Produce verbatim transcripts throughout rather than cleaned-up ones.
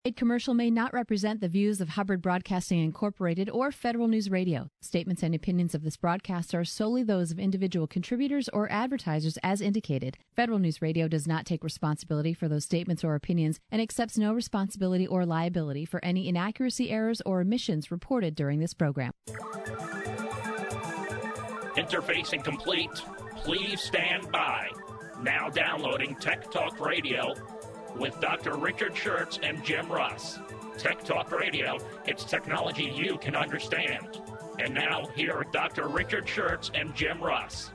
A commercial may not represent the views of Hubbard Broadcasting Incorporated or Federal News Radio. Statements and opinions of this broadcast are solely those of individual contributors or advertisers as indicated. Federal News Radio does not take responsibility for those statements or opinions and accepts no responsibility or liability for any inaccuracy, errors, or omissions reported during this program. Interfacing complete. Please stand by. Now downloading Tech Talk Radio with Doctor Richard Schertz and Jim Russ. Tech Talk Radio, it's technology you can understand. And now, here are Doctor Richard Schertz and Jim Russ.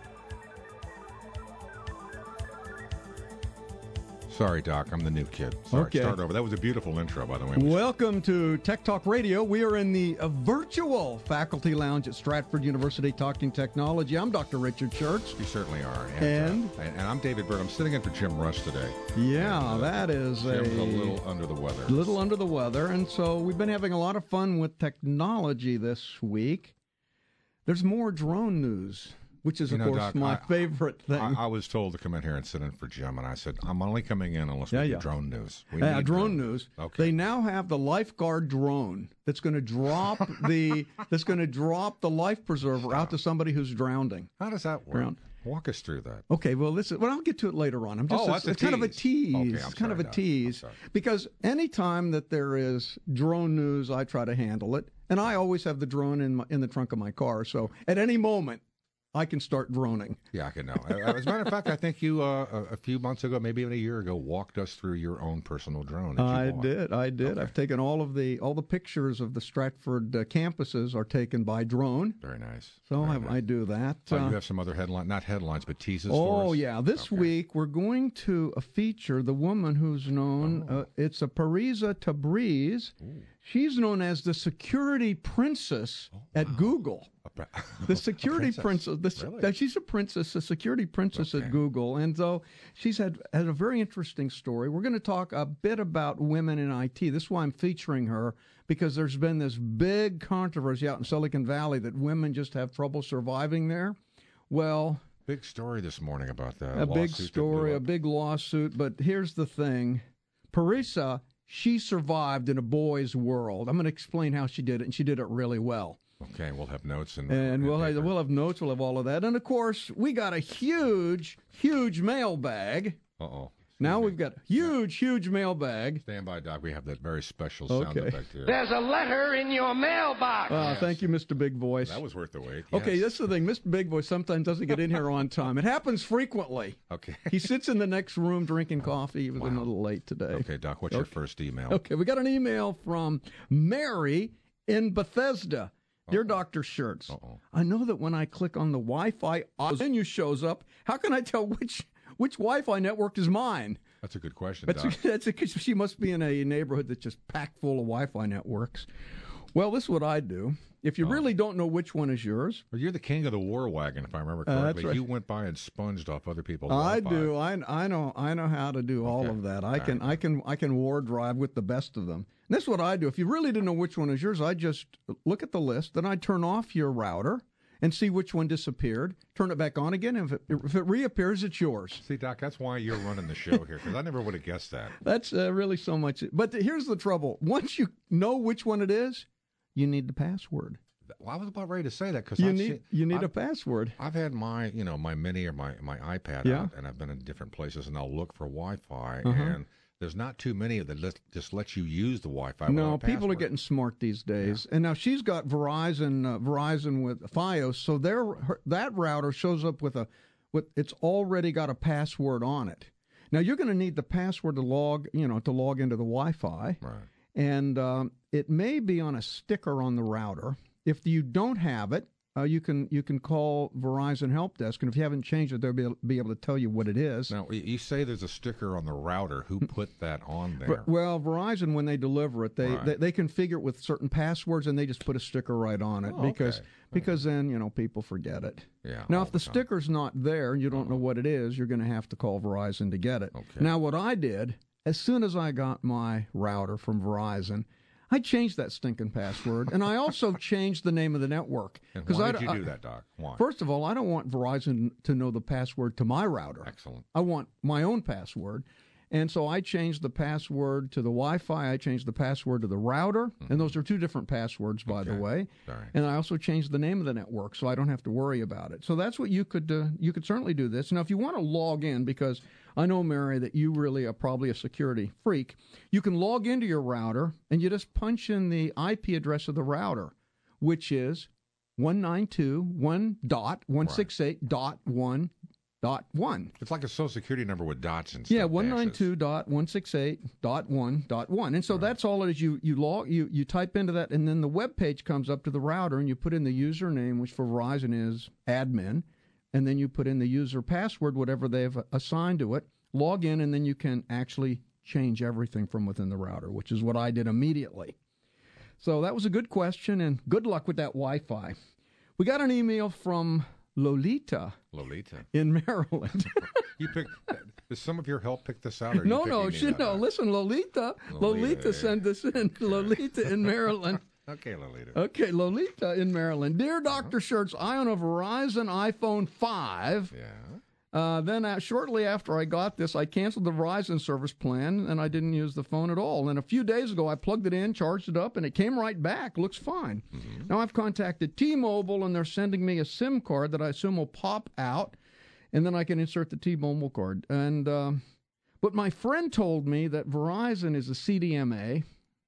Sorry, Doc, I'm the new kid. Sorry, okay. Start over. That was a beautiful intro, by the way. Welcome to Tech Talk Radio. We are in the uh, virtual faculty lounge at Stratford University talking technology. I'm Doctor Richard Schertz. You certainly are. And? And, uh, and I'm David Bird. I'm sitting in for Jim Russ today. Yeah, and, uh, that is Jim's a... a little under the weather. A little under the weather. And so we've been having a lot of fun with technology this week. There's more drone news, which is, you of know, course, Doc, my I, favorite thing. I, I was told to come in here and sit in for Jim, and I said, I'm only coming in unless we yeah, do yeah. drone news. We Yeah, need drone news. Okay. They now have the lifeguard drone that's going to drop the that's going to drop the life preserver out to somebody who's drowning. How does that work? Drowned. Walk us through that. Okay, well, this is, well, I'll get to it later on. I'm just Oh, it's, that's a it's kind of a tease. tease. Okay, I'm it's kind sorry, of a Doc. tease I'm sorry. because anytime that there is drone news, I try to handle it, and I always have the drone in my, in the trunk of my car. So at any moment, I can start droning. Yeah, I can know. As a matter of fact, I think you uh, a, a few months ago, maybe even a year ago, walked us through your own personal drone. That you I bought. did. I did. Okay. I've taken all of the all the pictures of the Stratford uh, campuses are taken by drone. Very nice. So Very I, nice. I do that. Oh, Uh, you have some other headline, not headlines, but teases for us? Oh, yeah. This Okay. week, we're going to uh, feature the woman who's known, Oh. uh, it's a Parisa Tabriz. Ooh. She's known as the security princess Oh, at wow. Google. A pri- The a security princess. princess. The, Really? uh, She's a princess, a security princess Okay. at Google. And so she's had, had a very interesting story. We're going to talk a bit about women in I T. This is why I'm featuring her, because there's been this big controversy out in Silicon Valley that women just have trouble surviving there. Well, Big story this morning about that. a big lawsuit that story, blew a up. big lawsuit. But here's the thing. Parisa, she survived in a boy's world. I'm going to explain how she did it, and she did it really well. Okay, we'll have notes. And, And we'll have, paper. we'll have notes, we'll have all of that. And, of course, we got a huge, huge mailbag. Uh-oh. Now Excuse me. we've got a huge, huge mailbag. Stand by, Doc. We have that very special sound Okay. effect here. There's a letter in your mailbox. Uh, Yes. Thank you, Mister Big Voice. That was worth the wait. Okay, yes. this is the thing. Mister Big Voice sometimes doesn't get in here on time. It happens frequently. Okay. He sits in the next room drinking coffee. He was a Wow. little late today. Okay, Doc, what's your Okay. first email? Okay, we got an email from Mary in Bethesda. Dear Doctor Schertz, Uh-oh. I know that when I click on the Wi-Fi, a menu shows up. How can I tell which which Wi-Fi network is mine? That's a good question, That's Doc. that's because she must be in a neighborhood that's just packed full of Wi-Fi networks. Well, this is what I do. If you Oh. really don't know which one is yours, Well, you're the king of the war wagon, if I remember Uh, that's correctly. right. You went by and sponged off other people's I Wi-Fi. do. I I know I know how to do all Okay. of that. I All can right. I can I can war drive with the best of them. And that's what I do. If you really didn't know which one is yours, I just look at the list, then I turn off your router and see which one disappeared. Turn it back on again. If it, if it reappears, it's yours. See, Doc, that's why you're running the show here, because I never would have guessed that. That's uh, really so much. But the, here's the trouble: once you know which one it is, you need the password. Well, I was about ready to say that because You I've need seen, you need I've, a password. I've had my, you know, my Mini or my, my iPad Yeah. out, and I've been in different places, and I'll look for Wi-Fi, Uh-huh. and the's not too many that let, just let you use the Wi-Fi. No, without a people are password. getting smart these days. And now she's got Verizon, uh, Verizon with FiOS, so their her, that router shows up with a, with it's already got a password on it. Now you're going to need the password to log, you know, to log into the Wi-Fi, Right. and um, it may be on a sticker on the router. If you don't have it, uh, you can you can call Verizon Help Desk, and if you haven't changed it, they'll be able, be able to tell you what it is. Now, y- you say there's a sticker on the router. Who put that on there? But- well, Verizon, when they deliver it, they, Right. they they configure it with certain passwords, and they just put a sticker right on it Oh, because okay. because then you know people forget it. Yeah, Now, all if the the time. sticker's not there and you don't know what it is, you're going to have to call Verizon to get it. Okay. Now, what I did as soon as I got my router from Verizon, I changed that stinking password, and I also changed the name of the network. And 'Cause why I did d- you I- do that, Doc? Why? First of all, I don't want Verizon to know the password to my router. Excellent. I want my own password. And so I changed the password to the Wi-Fi. I changed the password to the router. Mm-hmm. And those are two different passwords, by okay. the way. Sorry. And I also changed the name of the network, so I don't have to worry about it. So that's what you could uh, you could certainly do this. Now, if you want to log in, because I know, Mary, that you really are probably a security freak, you can log into your router, and you just punch in the I P address of the router, which is one ninety-two dot one dot one sixty-eight dot one dot one. It's like a social security number with dots and stuff. Yeah, one ninety-two dot one sixty-eight dot one dot one. And so right. that's all it is. You you log you you type into that, and then the web page comes up to the router, and you put in the username, which for Verizon is admin, and then you put in the user password, whatever they've assigned to it, log in, and then you can actually change everything from within the router, which is what I did immediately. So that was a good question, and good luck with that Wi-Fi. We got an email from Lolita. Lolita. In Maryland. You picked. Does some of your help pick this out? Or no, no, she, no. Out? Listen, Lolita. Lolita, Lolita yeah. sent this in. Lolita in Maryland. Okay, Lolita. Okay, Lolita in Maryland. Dear Doctor Uh-huh. Schertz, I own a Verizon iPhone five. Yeah. Uh, then uh, shortly after I got this, I canceled the Verizon service plan, and I didn't use the phone at all. And a few days ago, I plugged it in, charged it up, and it came right back. Looks fine. Mm-hmm. Now I've contacted T-Mobile, and they're sending me a SIM card that I assume will pop out, and then I can insert the T-Mobile card. And uh, but my friend told me that Verizon is a C D M A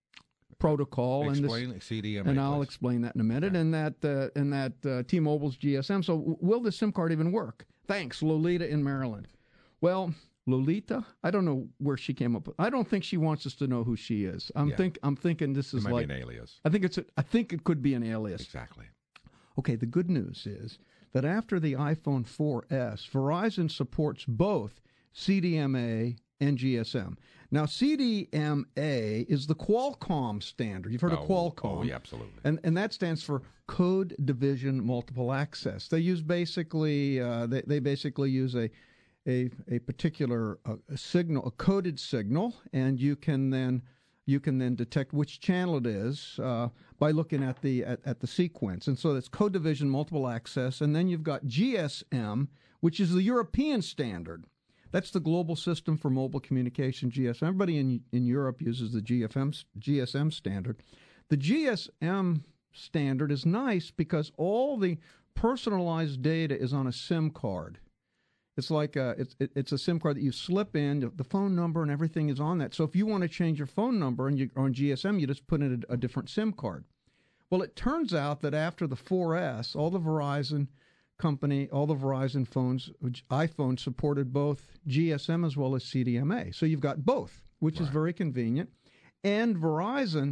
protocol, explain and this, C D M A, and I'll please. explain that in a minute. Okay. And that uh, and that uh, T-Mobile's G S M. So w- will the SIM card even work? Thanks, Lolita in Maryland. Well, Lolita, I don't know where she came up with. I don't think she wants us to know who she is. I'm yeah. think I'm thinking this is it might like be an alias. I think it's a, I think it could be an alias. Exactly. Okay, the good news is that after the iPhone four S, Verizon supports both C D M A and G S M. Now, C D M A is the Qualcomm standard. You've heard oh, of Qualcomm. Oh, yeah, absolutely. And and that stands for Code Division Multiple Access. They use basically uh, they they basically use a a a particular uh, a signal, a coded signal, and you can then you can then detect which channel it is uh, by looking at the at, at the sequence. And so that's Code Division Multiple Access, and then you've got G S M, which is the European standard. That's the global system for mobile communication, G S M. Everybody in in Europe uses the G F M, G S M standard. The G S M standard is nice because all the personalized data is on a SIM card. It's like a, it's it, it's a SIM card that you slip in, the phone number and everything is on that. So if you want to change your phone number and you're on G S M, you just put in a, a different SIM card. Well, it turns out that after the four S, all the Verizon company, all the Verizon phones, iPhones supported both G S M as well as C D M A. So you've got both, which right. is very convenient. And Verizon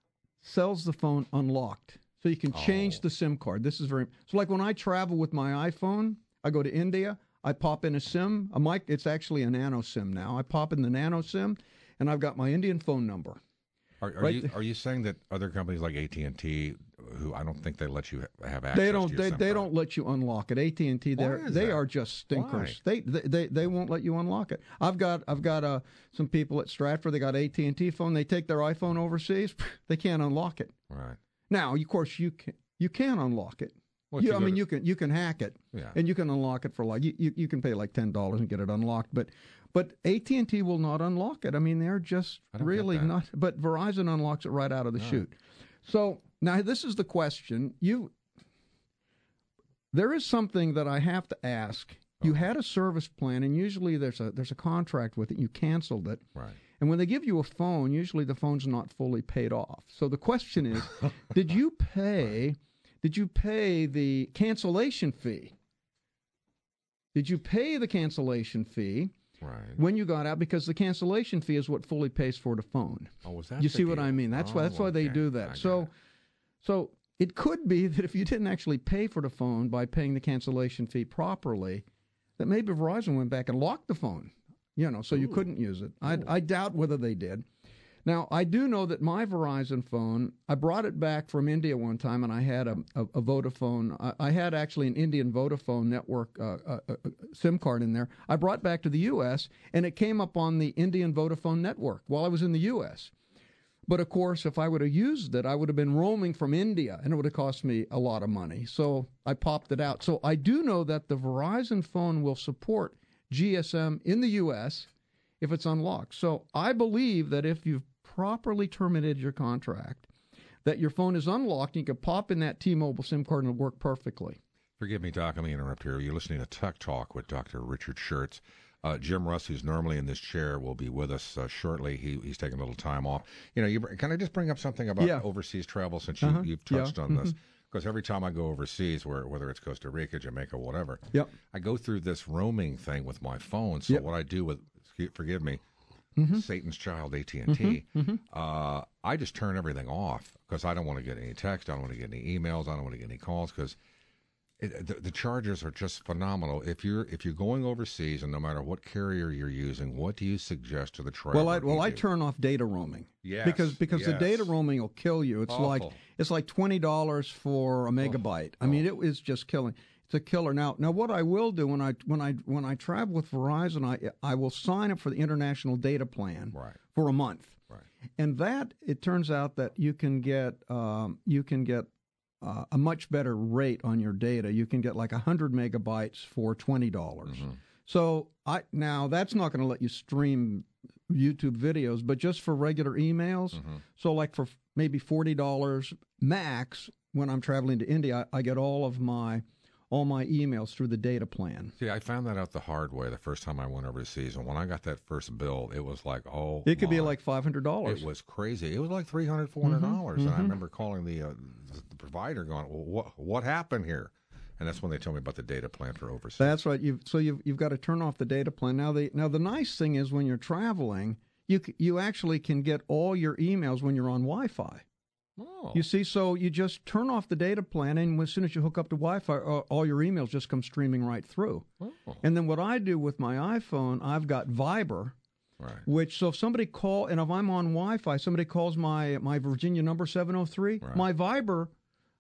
sells the phone unlocked. So you can change oh. the SIM card. This is very, so like when I travel with my iPhone, I go to India, I pop in a SIM, a mic, it's actually a nano SIM now. I pop in the nano SIM, and I've got my Indian phone number. Are, are right you are you saying that other companies like A T and T, who I don't think they let you have access they don't to your they, SIM they card. don't let you unlock it. A T and T they they that? are just stinkers. Why? They, they they they won't let you unlock it. I've got I've got uh, some people at Stratford. They got A T and T phone. They take their iPhone overseas. They can't unlock it. Right. Now, of course, you can you can unlock it. Well, you, you I mean, to, you can you can hack it, yeah. and you can unlock it for like you, you, you can pay like ten dollars and get it unlocked. But but A T and T will not unlock it. I mean, they're just really not. But Verizon unlocks it right out of the All chute. Right. So now this is the question. You there is something that I have to ask. You Uh-huh. had a service plan, and usually there's a there's a contract with it. You canceled it, Right. and when they give you a phone, usually the phone's not fully paid off. So the question is, did you pay? Did you pay the cancellation fee? Did you pay the cancellation fee Right. when you got out? Because the cancellation fee is what fully pays for the phone. Oh, was that? You the see what deal? I mean? That's oh, why. That's why they okay. do I that. got So, it. so it could be that if you didn't actually pay for the phone by paying the cancellation fee properly, that maybe Verizon went back and locked the phone. You know, so Ooh. you couldn't use it. I, Ooh. I doubt whether they did. Now, I do know that my Verizon phone, I brought it back from India one time, and I had a, a, a Vodafone. I, I had actually an Indian Vodafone network uh, uh, uh, SIM card in there. I brought back to the U S, and it came up on the Indian Vodafone network while I was in the U S. But, of course, if I would have used it, I would have been roaming from India, and it would have cost me a lot of money. So I popped it out. So I do know that the Verizon phone will support G S M in the U S, if it's unlocked. So I believe that if you've properly terminated your contract, that your phone is unlocked, and you can pop in that T-Mobile SIM card and it'll work perfectly. Forgive me, Doc, let me interrupt here. You're listening to Tech Talk with Doctor Richard Schertz. Uh, Jim Russ, who's normally in this chair, will be with us uh, shortly. He, he's taking a little time off. You know, you, can I just bring up something about yeah. overseas travel since you, uh-huh. you've touched yeah. on this? Mm-hmm. Because every time I go overseas, where, whether it's Costa Rica, Jamaica, whatever, yep. I go through this roaming thing with my phone. So yep. what I do with, forgive me, mm-hmm. Satan's child, A T and T, mm-hmm. uh, I just turn everything off because I don't want to get any text. I don't want to get any emails. I don't want to get any calls because It, the, the charges are just phenomenal. If you're if you're going overseas, and no matter what carrier you're using, what do you suggest to the traveler? Well, I well I do? turn off data roaming. Yes, because because yes. the data roaming will kill you. It's Awful. like it's like twenty dollars for a megabyte. Oh. I mean, it is just killing. It's a killer. Now, now what I will do when I when I when I travel with Verizon, I I will sign up for the international data plan right. for a month. Right. And that it turns out that you can get um, you can get. Uh, a much better rate on your data. You can get like one hundred megabytes for twenty dollars. Mm-hmm. So I now that's not going to let you stream YouTube videos, but just for regular emails. Mm-hmm. So like for maybe forty dollars max when I'm traveling to India, I, I get all of my all my emails through the data plan. See, I found that out the hard way the first time I went overseas. And when I got that first bill, it was like, oh, it could my. be like five hundred dollars. It was crazy. It was like three hundred dollars, four hundred dollars. Mm-hmm. And I remember calling the, uh, the provider going, well, what, what happened here? And that's when they told me about the data plan for overseas. That's right. You've, so you've, you've got to turn off the data plan. Now, the, now, the nice thing is when you're traveling, you, you actually can get all your emails when you're on Wi-Fi. Oh. You see, so you just turn off the data plan, and as soon as you hook up to Wi-Fi, all your emails just come streaming right through. Oh. And then what I do with my iPhone, I've got Viber, right. which, so if somebody call, and if I'm on Wi-Fi, somebody calls my, my Virginia number seven oh three, right. my Viber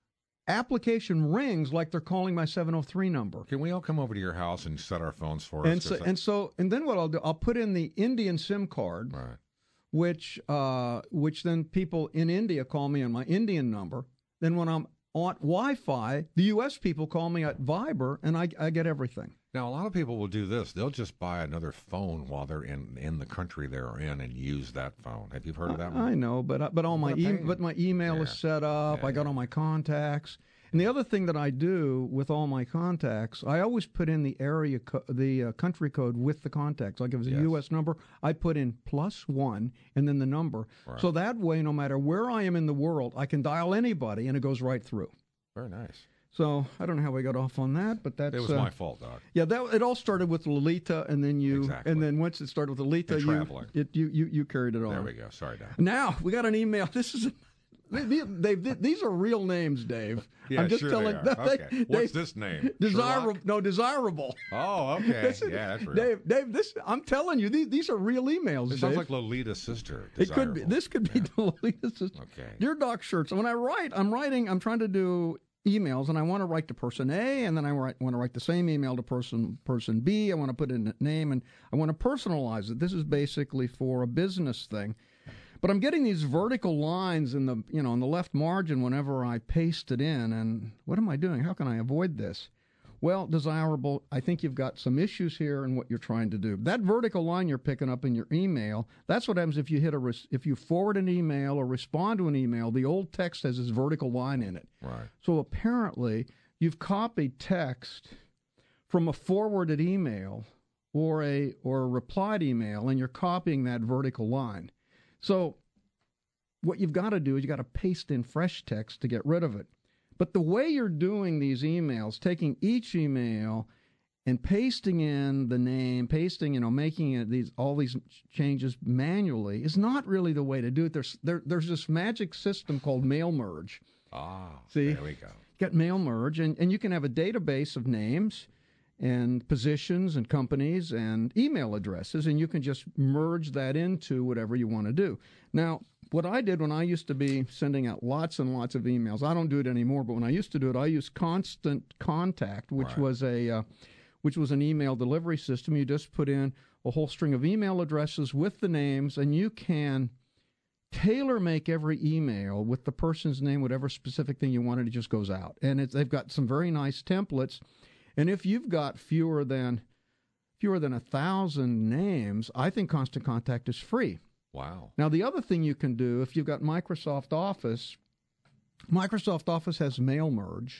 application rings like they're calling my seven oh three number. Can we all come over to your house and set our phones for and us? So, I... and so, and then what I'll do, I'll put in the Indian SIM card. Right. Which uh, which then people in India call me on my Indian number. Then when I'm on Wi-Fi, the U S people call me at Viber, and I, I get everything. Now, a lot of people will do this. They'll just buy another phone while they're in, in the country they're in and use that phone. Have you heard of that one? I know, but but all my e- but my email yeah. is set up. Yeah, I got yeah. all my contacts. And the other thing that I do with all my contacts, I always put in the area, co- the uh, country code with the contacts. Like if it's a yes. U S number, I put in plus one and then the number. Right. So that way, no matter where I am in the world, I can dial anybody and it goes right through. Very nice. So I don't know how we got off on that, but that's it was uh, my fault, Doc. Yeah, that it all started with Lolita, and then you, exactly. and then once it started with Lolita, and you, traveling. it, you you you carried it on. There we go. Sorry, Doc. Now we got an email. This is. They, they, they, these are real names, Dave. Yeah, I'm just sure telling. they are. They, okay. they, What's this name? Desirable? Sherlock? No, desirable. Oh, okay. This is, yeah, that's real. Dave, Dave, this I'm telling you, these, these are real emails. It sounds Dave. like Lolita's sister. It could be. This could be yeah. Lolita's sister. Okay. Dear Doc Schertz, when I write, I'm writing. I'm trying to do emails, and I want to write to person A, and then I write, want to write the same email to person person B. I want to put in a name, and I want to personalize it. This is basically for a business thing. But I'm getting these vertical lines in the, you know, on the left margin whenever I paste it in. And what am I doing? How can I avoid this? Well, desirable, I think you've got some issues here in what you're trying to do. That vertical line you're picking up in your email, that's what happens if you hit a res- if you forward an email or respond to an email, the old text has this vertical line in it. Right. So apparently you've copied text from a forwarded email or a or a replied email, and you're copying that vertical line. So what you've got to do is you've got to paste in fresh text to get rid of it. But the way you're doing these emails, taking each email and pasting in the name, pasting, you know, making it these all these changes manually is not really the way to do it. There's there, there's this magic system called mail merge. Ah, See? there we go. You got mail merge, and, and you can have a database of names and positions and companies and email addresses, and you can just merge that into whatever you want to do. Now, what I did when I used to be sending out lots and lots of emails, I don't do it anymore, but when I used to do it, I used Constant Contact, which right. was a uh, which was an email delivery system. You just put in a whole string of email addresses with the names, and you can tailor make every email with the person's name, whatever specific thing you wanted, it just goes out. And it's, they've got some very nice templates. And if you've got fewer than fewer than a thousand names, I think Constant Contact is free. Wow. Now, the other thing you can do, if you've got Microsoft Office, Microsoft Office has mail merge,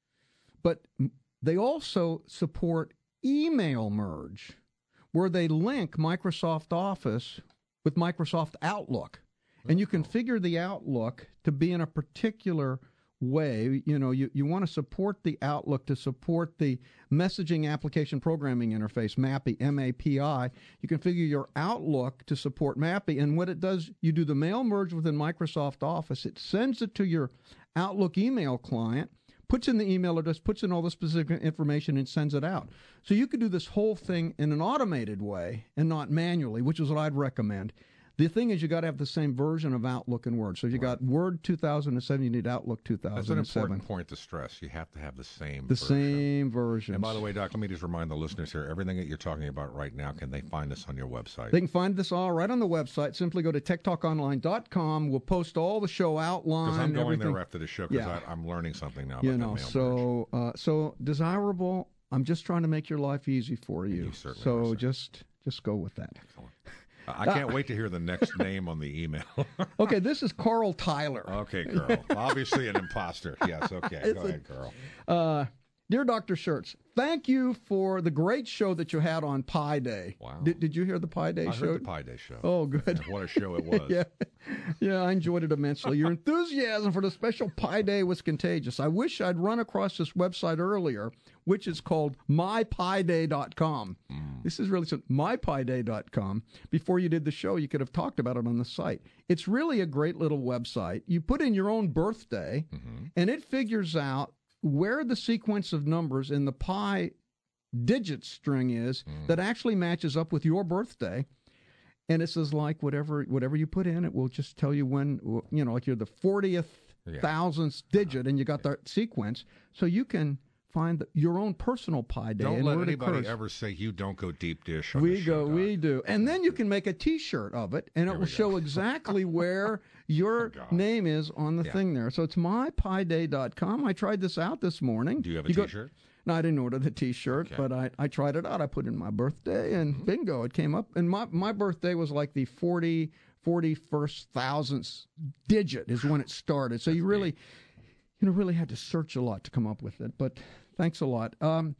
but they also support email merge, where they link Microsoft Office with Microsoft Outlook. And you configure the Outlook to be in a particular way. You know, you, you want to support the Outlook to support the messaging application programming interface, MAPI, M A P I. You configure your Outlook to support MAPI. And what it does, you do the mail merge within Microsoft Office. It sends it to your Outlook email client, puts in the email address, puts in all the specific information, and sends it out. So you could do this whole thing in an automated way and not manually, which is what I'd recommend. The thing is, you got to have the same version of Outlook and Word. So if you got Word two thousand seven, you need Outlook two thousand seven. That's an important point to stress. You have to have the same the version. same version. And by the way, Doc, let me just remind the listeners here, everything that you're talking about right now, can they find this on your website? They can find this all right on the website. Simply go to tech talk online dot com. We'll post all the show outline. Because I'm going everything. there after the show because Yeah. I'm learning something now about You that know, mail so uh, so desirable. I'm just trying to make your life easy for you. You certainly so are, sir. just just go with that. Excellent. I can't wait to hear the next name on the email. Okay, this is Carl Tyler. Okay, Carl. Obviously an imposter. Yes, okay. It's Go a- ahead, Carl. Uh, Dear Doctor Schertz, thank you for the great show that you had on Pi Day. Wow. Did, did you hear the Pi Day I show? heard the Pi Day show. Oh, good. What a show it was. yeah, yeah, I enjoyed it immensely. Your enthusiasm for the special Pi Day was contagious. I wish I'd run across this website earlier, which is called my pi day dot com. Mm. This is really my pi day dot com. Before you did the show, you could have talked about it on the site. It's really a great little website. You put in your own birthday, mm-hmm. and it figures out where the sequence of numbers in the pi digit string is mm. that actually matches up with your birthday. And it says, like, whatever whatever you put in, it will just tell you when, you know, like you're the fortieth yeah. thousandth digit, and you got that sequence. So you can find the, your own personal Pi Day. Don't and let where it anybody occurs. ever say you don't go deep dish on We the show, go, Doc. we do. And then you can make a T-shirt of it, and it There will we show go. exactly where your Oh, name is on the Yeah. thing there. So it's my pi day dot com. I tried this out this morning. Do you have a go- T-shirt? No, I didn't order the T-shirt, Okay. but I, I tried it out. I put in my birthday, and mm-hmm. bingo, it came up. And my, my birthday was like the forty, forty-first thousandth digit is when it started. So That's you really, neat. you know, really had to search a lot to come up with it. But thanks a lot. Um,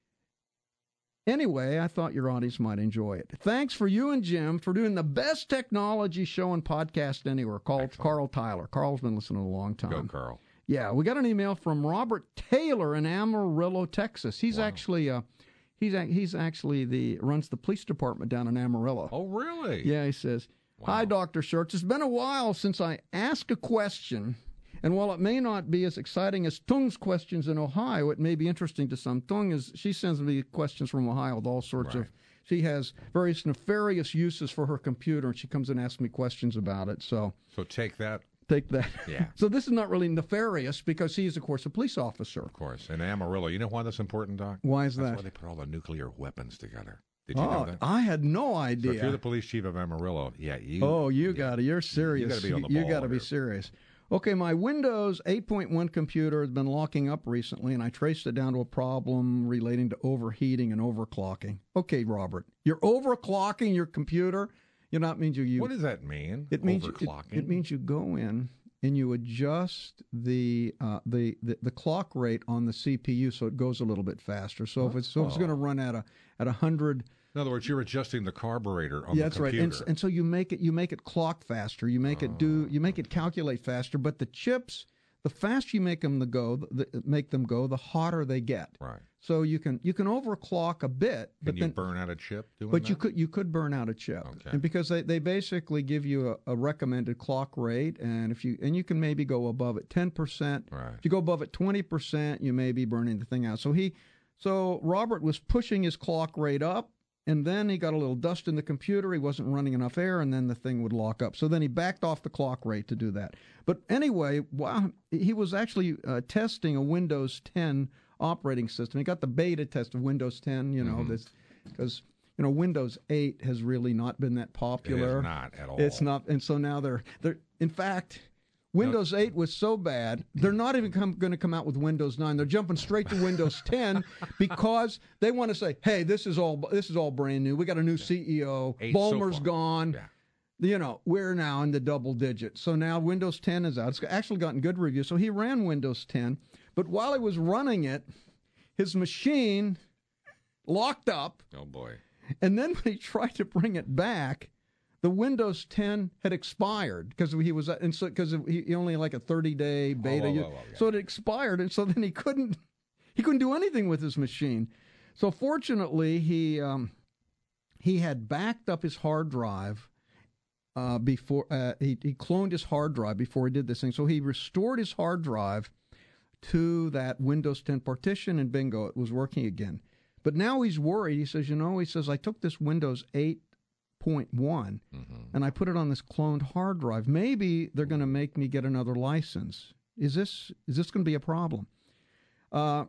Anyway, I thought your audience might enjoy it. Thanks for you and Jim for doing the best technology show and podcast anywhere, called Excellent. Carl Tyler. Carl's been listening a long time. Go, Carl. Yeah, we got an email from Robert Taylor in Amarillo, Texas. He's Wow. actually uh, he's a, he's actually the runs the police department down in Amarillo. Oh, really? Yeah, he says, Wow. "Hi, Doctor Schertz. It's been a while since I asked a question, and while it may not be as exciting as Tung's questions in Ohio, it may be interesting to some. Tung is she sends me questions from Ohio with all sorts Right. of. She has various nefarious uses for her computer, and she comes and asks me questions about it. So So take that, take that. Yeah. So this is not really nefarious because he is, of course, a police officer. of course. And Amarillo. You know why that's important, Doc? Why is That's that? why they put all the nuclear weapons together. Did you Oh, know that? I had no So idea. if you're the police chief of Amarillo, yeah, you. Oh, you yeah. got it. You're serious. You got to be on the You ball got to be here. serious. Okay, my Windows eight point one computer has been locking up recently, and I traced it down to a problem relating to overheating and overclocking. Okay, Robert, you're overclocking your computer. You know, that means you. you What does that mean? it means you- Overclocking. it, it means you go in and you adjust the, uh, the the the clock rate on the C P U so it goes a little bit faster. So if it's so if it's Oh. going to run at a at a hundred. In other words, you're adjusting the carburetor on Yeah, the that's right. computer. And, s- and so you make it you make it clock faster. You make it do you make it calculate faster. But the chips, the faster you make them the go, the, make them go, the hotter they get. Right. So you can you can overclock a bit, Can but you then burn out a chip doing but that? you could you could burn out a chip. Okay. And because they, they basically give you a, a recommended clock rate, and if you and you can maybe go above it ten percent. Right. If you go above it twenty percent, you may be burning the thing out. So he so Robert was pushing his clock rate up. And then he got a little dust in the computer. He wasn't running enough air, and then the thing would lock up. So then he backed off the clock rate to do that. But anyway, wow, he was actually uh, testing a Windows ten operating system. He got the beta test of Windows ten, you know, Mm-hmm. this because you know Windows eight has really not been that popular. It is not at all. It's not, and so now they're they're in fact. Windows eight was so bad, they're not even going to come out with Windows nine. They're jumping straight to Windows ten because they want to say, "Hey, this is all this is all brand new. We got a new C E O. Eight Ballmer's so far. gone. Yeah. You know, we're now in the double digits. So now Windows ten is out. It's actually gotten good reviews. So he ran Windows ten, but while he was running it, his machine locked up. Oh boy! And then when he tried to bring it back, the Windows ten had expired because he was and so because he, he only had like a thirty day beta, oh, oh, oh, yeah. so it expired, and so then he couldn't he couldn't do anything with his machine. So fortunately, he um, he had backed up his hard drive uh, before uh, he he cloned his hard drive before he did this thing. So he restored his hard drive to that Windows ten partition, and bingo, it was working again. But now he's worried. He says, you know, he says I took this Windows eight point one mm-hmm. and I put it on this cloned hard drive. Maybe they're going to make me get another license. Is this is this going to be a problem? Uh,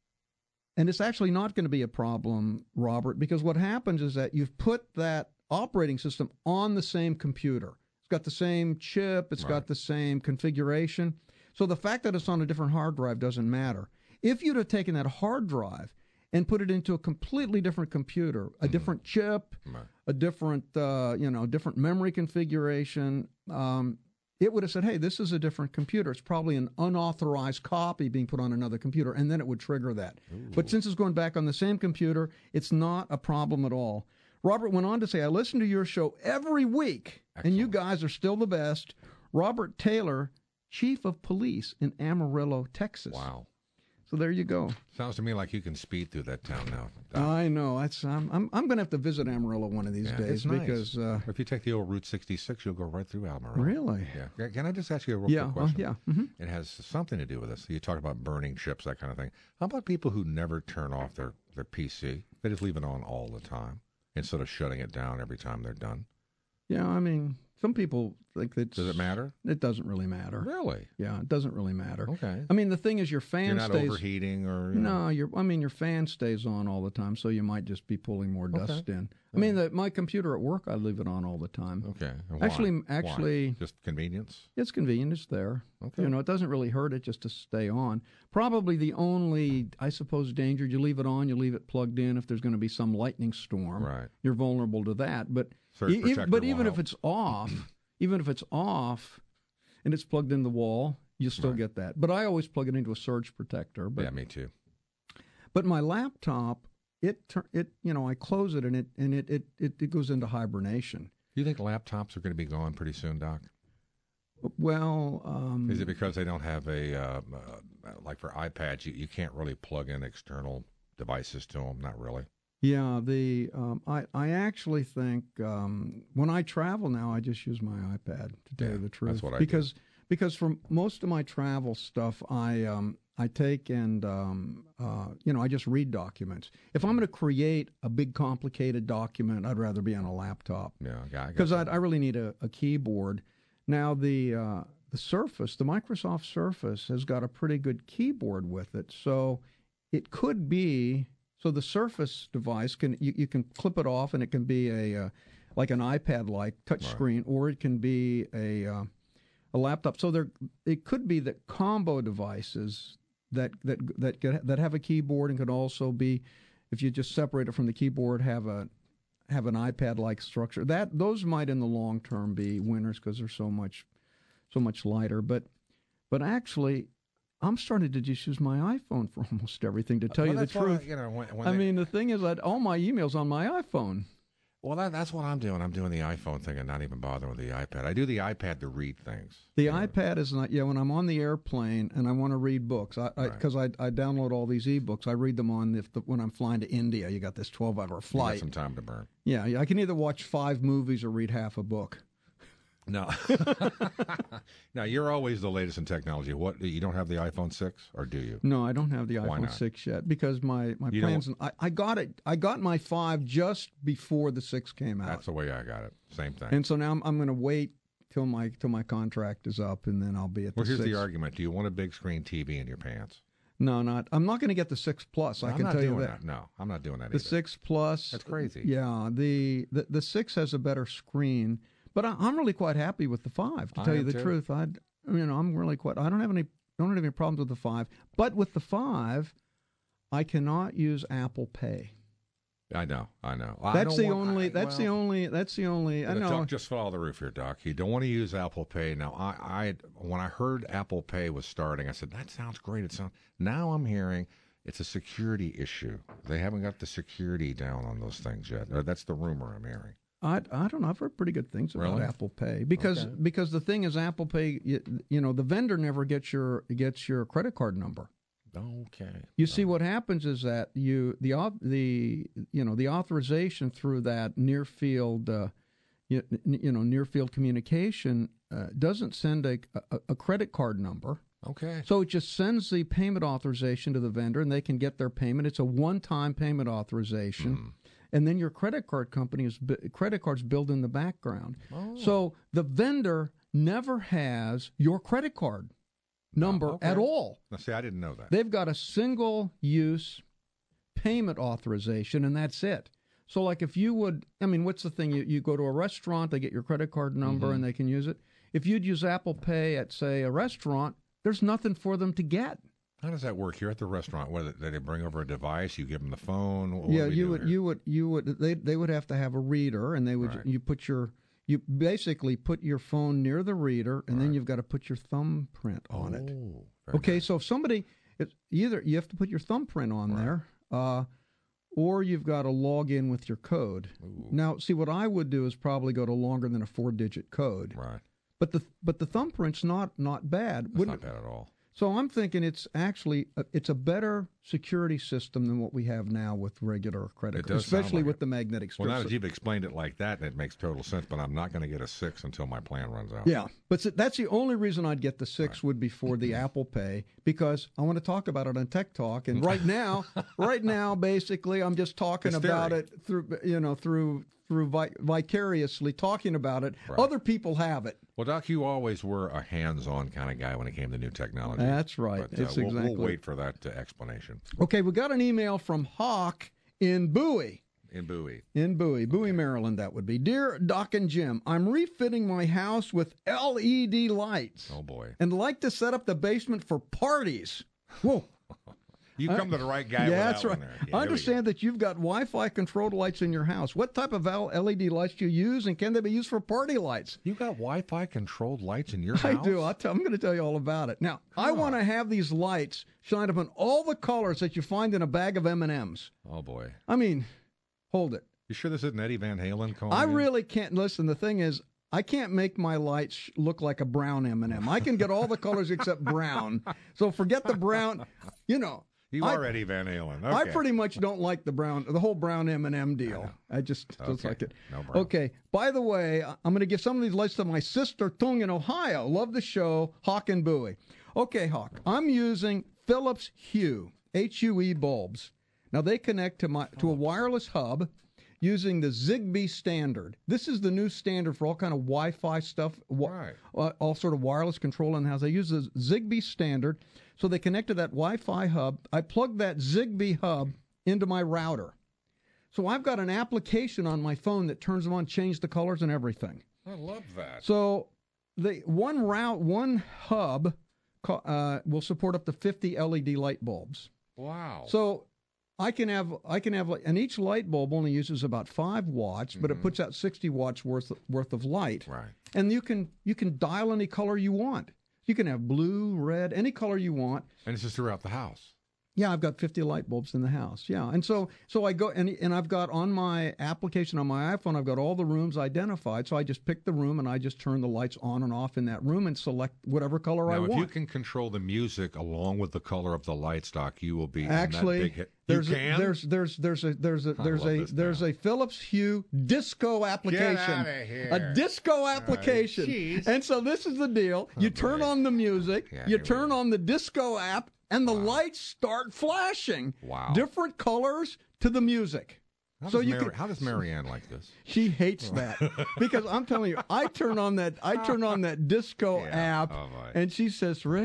and it's actually not going to be a problem, Robert, because what happens is that you've put that operating system on the same computer. It's got the same chip. It's right. got the same configuration. So the fact that it's on a different hard drive doesn't matter. If you'd have taken that hard drive and put it into a completely different computer, a mm-hmm. different chip, right. a different, uh, you know, different memory configuration, um, it would have said, hey, this is a different computer. It's probably an unauthorized copy being put on another computer, and then it would trigger that. Ooh. But since it's going back on the same computer, it's not a problem at all. Robert went on to say, I listen to your show every week, Excellent. And you guys are still the best. Robert Taylor, Chief of Police in Amarillo, Texas. Wow. So there you go. Sounds to me like you can speed through that town now. Doc. I know. That's, I'm I'm, I'm going to have to visit Amarillo one of these yeah, days it's nice. because uh, if you take the old Route sixty-six, you'll go right through Amarillo. Really? Yeah. Can I just ask you a real yeah, quick question? Uh, yeah. Mm-hmm. It has something to do with this. You talk about burning chips, that kind of thing. How about people who never turn off their, their P C? They just leave it on all the time instead of shutting it down every time they're done. Yeah, I mean, some people think that. Does it matter? It doesn't really matter. Really? Yeah, it doesn't really matter. Okay. I mean, the thing is, your fan You're not stays overheating, or you no. know. Your I mean, your fan stays on all the time, so you might just be pulling more dust okay. in. I mean, the, my computer at work, I leave it on all the time. Okay. And actually, why? actually, why? Just convenience. It's convenient. It's there. Okay. You know, it doesn't really hurt it just to stay on. Probably the only, I suppose, danger, you leave it on, you leave it plugged in. If there's going to be some lightning storm, right. you're vulnerable to that. But Surge e- protector but even will if it's off, even if it's off, and it's plugged in the wall, you still right. get that. But I always plug it into a surge protector. But, yeah, me too. But my laptop, it it you know, I close it and it and it it, it, it goes into hibernation. You think laptops are going to be gone pretty soon, Doc? Well, um, is it because they don't have a uh, uh, like for iPads? You, you can't really plug in external devices to them. Not really. Yeah, the um, I I actually think um, when I travel now, I just use my iPad to tell yeah, you the truth. That's what I because do. because for most of my travel stuff, I um, I take and um, uh, you know I just read documents. If I'm going to create a big complicated document, I'd rather be on a laptop. Yeah, because I, I really need a, a keyboard. Now the uh, the Surface, the Microsoft Surface, has got a pretty good keyboard with it, so it could be. So the Surface device can you, you can clip it off, and it can be a uh, like an iPad-like touch screen, right. or it can be a uh, a laptop. So there, it could be that combo devices that that that get, that have a keyboard and could also be, if you just separate it from the keyboard, have a have an iPad-like structure. That those might in the long term be winners because they're so much so much lighter. But but actually, I'm starting to just use my iPhone for almost everything, to tell well, you the truth. I, you know, when, when I they, mean, the thing is that all my email's on my iPhone. Well, that, that's what I'm doing. I'm doing the iPhone thing and not even bothering with the iPad. I do the iPad to read things. The you know. iPad is not, yeah, when I'm on the airplane and I want to read books, I because I, right. I, I download all these ebooks, I read them on, if the, when I'm flying to India, you got this twelve-hour flight. You got some time to burn. Yeah, I can either watch five movies or read half a book. No. Now, you're always the latest in technology. What, you don't have the iPhone six, or do you? No, I don't have the Why iPhone not? six yet because my, my You plans. I, I got it. I got my five just before the six came out. That's the way I got it. Same thing. And so now I'm, I'm going to wait till my till my contract is up, and then I'll be at the well, here's six. the argument. Do you want a big screen T V in your pants? No, not. I'm not going to get the six plus. No, I I'm can not tell doing you that. that. No, I'm not doing that The either. six plus. That's crazy. Yeah, the the, the six has a better screen, but I, I'm really quite happy with the five. To I tell you am the too. truth, I you know, I'm really quite. I don't have any. Don't have any problems with the five. But with the five, I cannot use Apple Pay. I know, I know. That's I the want, only. I, that's well, the only. That's the only. I the know. duck just fell off the roof here, Doc. You don't want to use Apple Pay now. I, I, when I heard Apple Pay was starting, I said that sounds great. It sounds. Now I'm hearing it's a security issue. They haven't got the security down on those things yet. Or that's the rumor I'm hearing. I, I don't know. I've heard pretty good things about Really? Apple Pay because Okay. because the thing is Apple Pay. You, you know, the vendor never gets your gets your credit card number. Okay. You see, what happens is that you the au- the you know the authorization through that near field uh, you, you know near field communication uh, doesn't send a, a a credit card number. Okay. So it just sends the payment authorization to the vendor, and they can get their payment. It's a one-time payment authorization, Mm. and then your credit card company is bi- credit cards billed in the background. Oh. So the vendor never has your credit card number okay. at all. Now, see, I didn't know that. They've got a single-use payment authorization, and that's it. So, like, if you would, I mean, what's the thing? You, you go to a restaurant, they get your credit card number, Mhm. and they can use it. If you'd use Apple Pay at, say, a restaurant, there's nothing for them to get. How does that work? You're at the restaurant. Whether they bring over a device, you give them the phone. What yeah, do we you do would, here? you would, you would. They they would have to have a reader, and they would. Right. You put your, you basically put your phone near the reader, and then Right. you've got to put your thumbprint on it. Oh, very Okay, nice. so if somebody, it's either you have to put your thumbprint on Right. there, uh, or you've got to log in with your code. Ooh. Now, see, what I would do is probably go to longer than a four-digit code. Right. But the but the thumbprint's not not bad. That's Wouldn't not bad at all. So I'm thinking it's actually a, it's a better security system than what we have now with regular credit It cards, does sound especially like with it. the magnetic Well, strips. now that you've explained it like that, it makes total sense. But I'm not going to get a six until my plan runs out. Yeah, but so that's the only reason I'd get the six would be for the Apple Pay, because I want to talk about it on Tech Talk, and right now, right now, basically, I'm just talking It's about theory. it through you know through through vi- vicariously talking about it. Right. Other people have it. Well, Doc, you always were a hands-on kind of guy when it came to new technology. That's right. But, uh, It's we'll, exactly. we'll wait for that uh, explanation. Okay, we got an email from Hawk in Bowie. In Bowie. In Bowie, Bowie, Maryland, that would be. Dear Doc and Jim, I'm refitting my house with L E D lights Oh, boy. and like to set up the basement for parties. Whoa. You come to the right guy Yeah, with that's that right. one there. Yeah, I here we go. understand that you've got Wi-Fi controlled lights in your house. What type of L E D lights do you use, and can they be used for party lights? You got Wi-Fi controlled lights in your I house? do. I'll tell, I'm going to tell you all about it. Now, I Huh. want to have these lights shine up in all the colors that you find in a bag of M and M's. Oh, boy. I mean, hold it. You sure this isn't Eddie Van Halen calling I you? really can't. Listen, the thing is, I can't make my lights sh- look like a brown M and M. I can get all the colors except brown. So forget the brown. You know, You I- are Eddie Van Halen. I Okay. pretty much don't like the brown, the whole brown M and M deal. I, just don't Okay. like it. No problem. Okay. By the way, I- I'm going to give some of these lights to my sister Tung in Ohio. Love the show, Hawk and Bowie. Okay, Hawk. I'm using Philips Hue H U E bulbs. Now they connect to my to a wireless hub using the Zigbee standard. This is the new standard for all kind of Wi-Fi stuff, wa- Right. uh, all sort of wireless control in the house. They use the Zigbee standard, so they connect to that Wi-Fi hub. I plug that Zigbee hub into my router. So I've got an application on my phone that turns them on, change the colors and everything. I love that. So the one route, one hub co- uh, will support up to fifty L E D light bulbs. Wow. So I can have I can have and each light bulb only uses about five watts, but it puts out sixty watts worth worth of light. Right. And you can you can dial any color you want. You can have blue, red, any color you want. And it's just throughout the house. Yeah, I've got fifty light bulbs in the house. Yeah, and so so I go and and I've got on my application on my iPhone, I've got all the rooms identified. So I just pick the room and I just turn the lights on and off in that room and select whatever color I Now, if want. you can control the music along with the color of the light stock, you will be in that Actually, big hit. there's you a, can? there's there's there's a there's a I there's love a this there's now. a Philips Hue disco application. outta here. A disco application. jeez. And so this is the deal. You turn boy. on the music, Yeah, you here we turn go. on the disco app, and the lights start flashing. Wow. Different colors to the music. How so does you Mary, can how does Marianne like this? She hates that because I'm telling you, I turn on that I turn on that disco Yeah. app, Oh, boy. and she says, "Rick, No.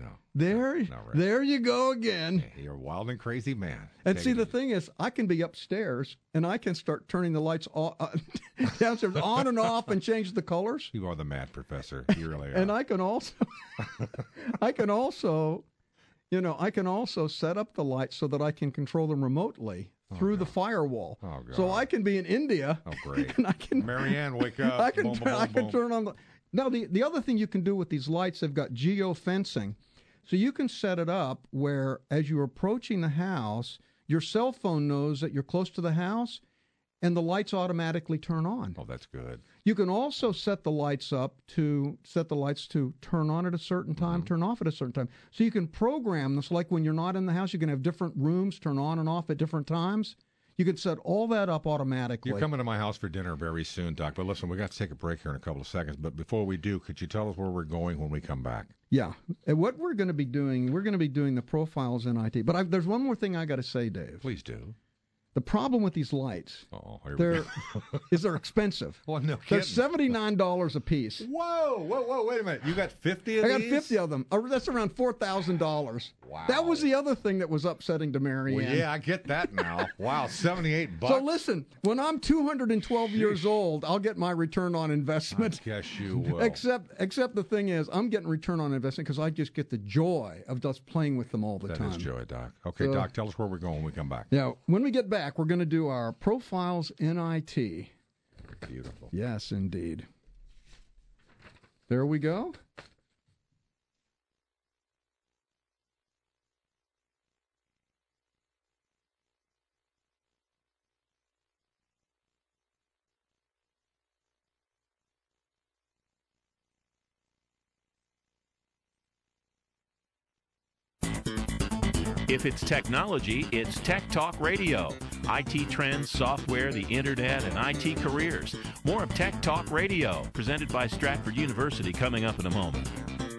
no. There, no, no, Rick. there you go again. Hey, you're a wild and crazy man. And Take see, it the easy. thing is, I can be upstairs and I can start turning the lights all, uh, downstairs on and off and change the colors. You are the mad professor. You really are. And I can also, I can also, you know, I can also set up the lights so that I can control them remotely through God. the firewall. Oh, God. So I can be in India. Oh, great. And I can, Marianne, wake up. I can, Boom, turn, boom, I boom, can boom. turn on the. Now the the other thing you can do with these lights, they've got geofencing, so you can set it up where as you're approaching the house, your cell phone knows that you're close to the house, and the lights automatically turn on. Oh, that's good. You can also set the lights up to set the lights to turn on at a certain time, Mm-hmm. turn off at a certain time. So you can program this like when you're not in the house, you can have different rooms turn on and off at different times. You can set all that up automatically. You're coming to my house for dinner very soon, Doc. But listen, we got to take a break here in a couple of seconds. But before we do, could you tell us where we're going when we come back? Yeah. And what we're going to be doing, we're going to be doing the profiles in I T. But I, there's one more thing I got to say, Dave. Please do. The problem with these lights, Oh, here we they're go. is they're expensive. Well, no They're kidding. seventy-nine dollars a piece. Whoa, whoa, whoa! Wait a minute. You got fifty of I got these? fifty of them. Uh, That's around four thousand dollars. Wow. That was the other thing that was upsetting to Marianne. Well, yeah, I get that now. Wow, seventy-eight bucks. So listen, when I'm two hundred twelve years old, I'll get my return on investment. I guess you will. Except, except the thing is, I'm getting return on investment because I just get the joy of just playing with them all the That time. is joy, Doc. Okay, So- Doc, tell us where we're going when we come back. Yeah, when we get back, we're going to do our profiles in I T. Beautiful. Yes, indeed. There we go. If it's technology, it's Tech Talk Radio. I T trends, software, the internet, and I T careers. More of Tech Talk Radio, presented by Stratford University, coming up in a moment.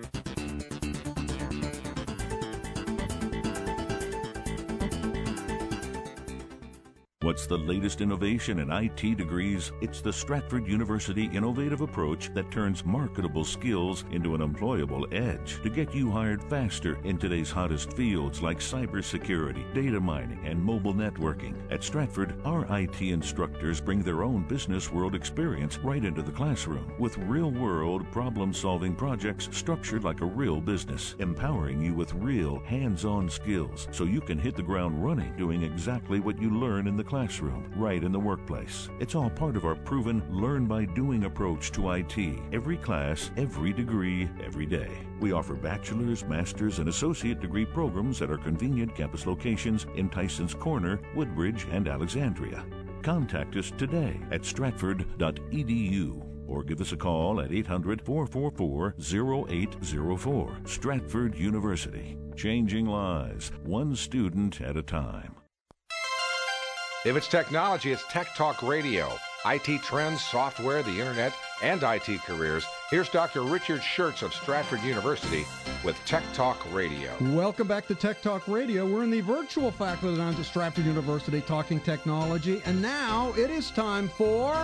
What's the latest innovation in I T degrees? It's the Stratford University innovative approach that turns marketable skills into an employable edge to get you hired faster in today's hottest fields like cybersecurity, data mining, and mobile networking. At Stratford, our I T instructors bring their own business world experience right into the classroom with real-world problem-solving projects structured like a real business, empowering you with real hands-on skills so you can hit the ground running doing exactly what you learn in the classroom, right in the workplace. It's all part of our proven learn-by-doing approach to I T. Every class, every degree, every day. We offer bachelor's, master's, and associate degree programs at our convenient campus locations in Tyson's Corner, Woodbridge, and Alexandria. Contact us today at stratford dot e d u or give us a call at eight hundred, four four four, zero eight zero four. Stratford University. Changing lives, one student at a time. If it's technology, it's Tech Talk Radio. I T trends, software, the internet, and I T careers. Here's Doctor Richard Schertz of Stratford University with Tech Talk Radio. Welcome back to Tech Talk Radio. We're in the virtual faculty lounge at Stratford University talking technology. And now it is time for...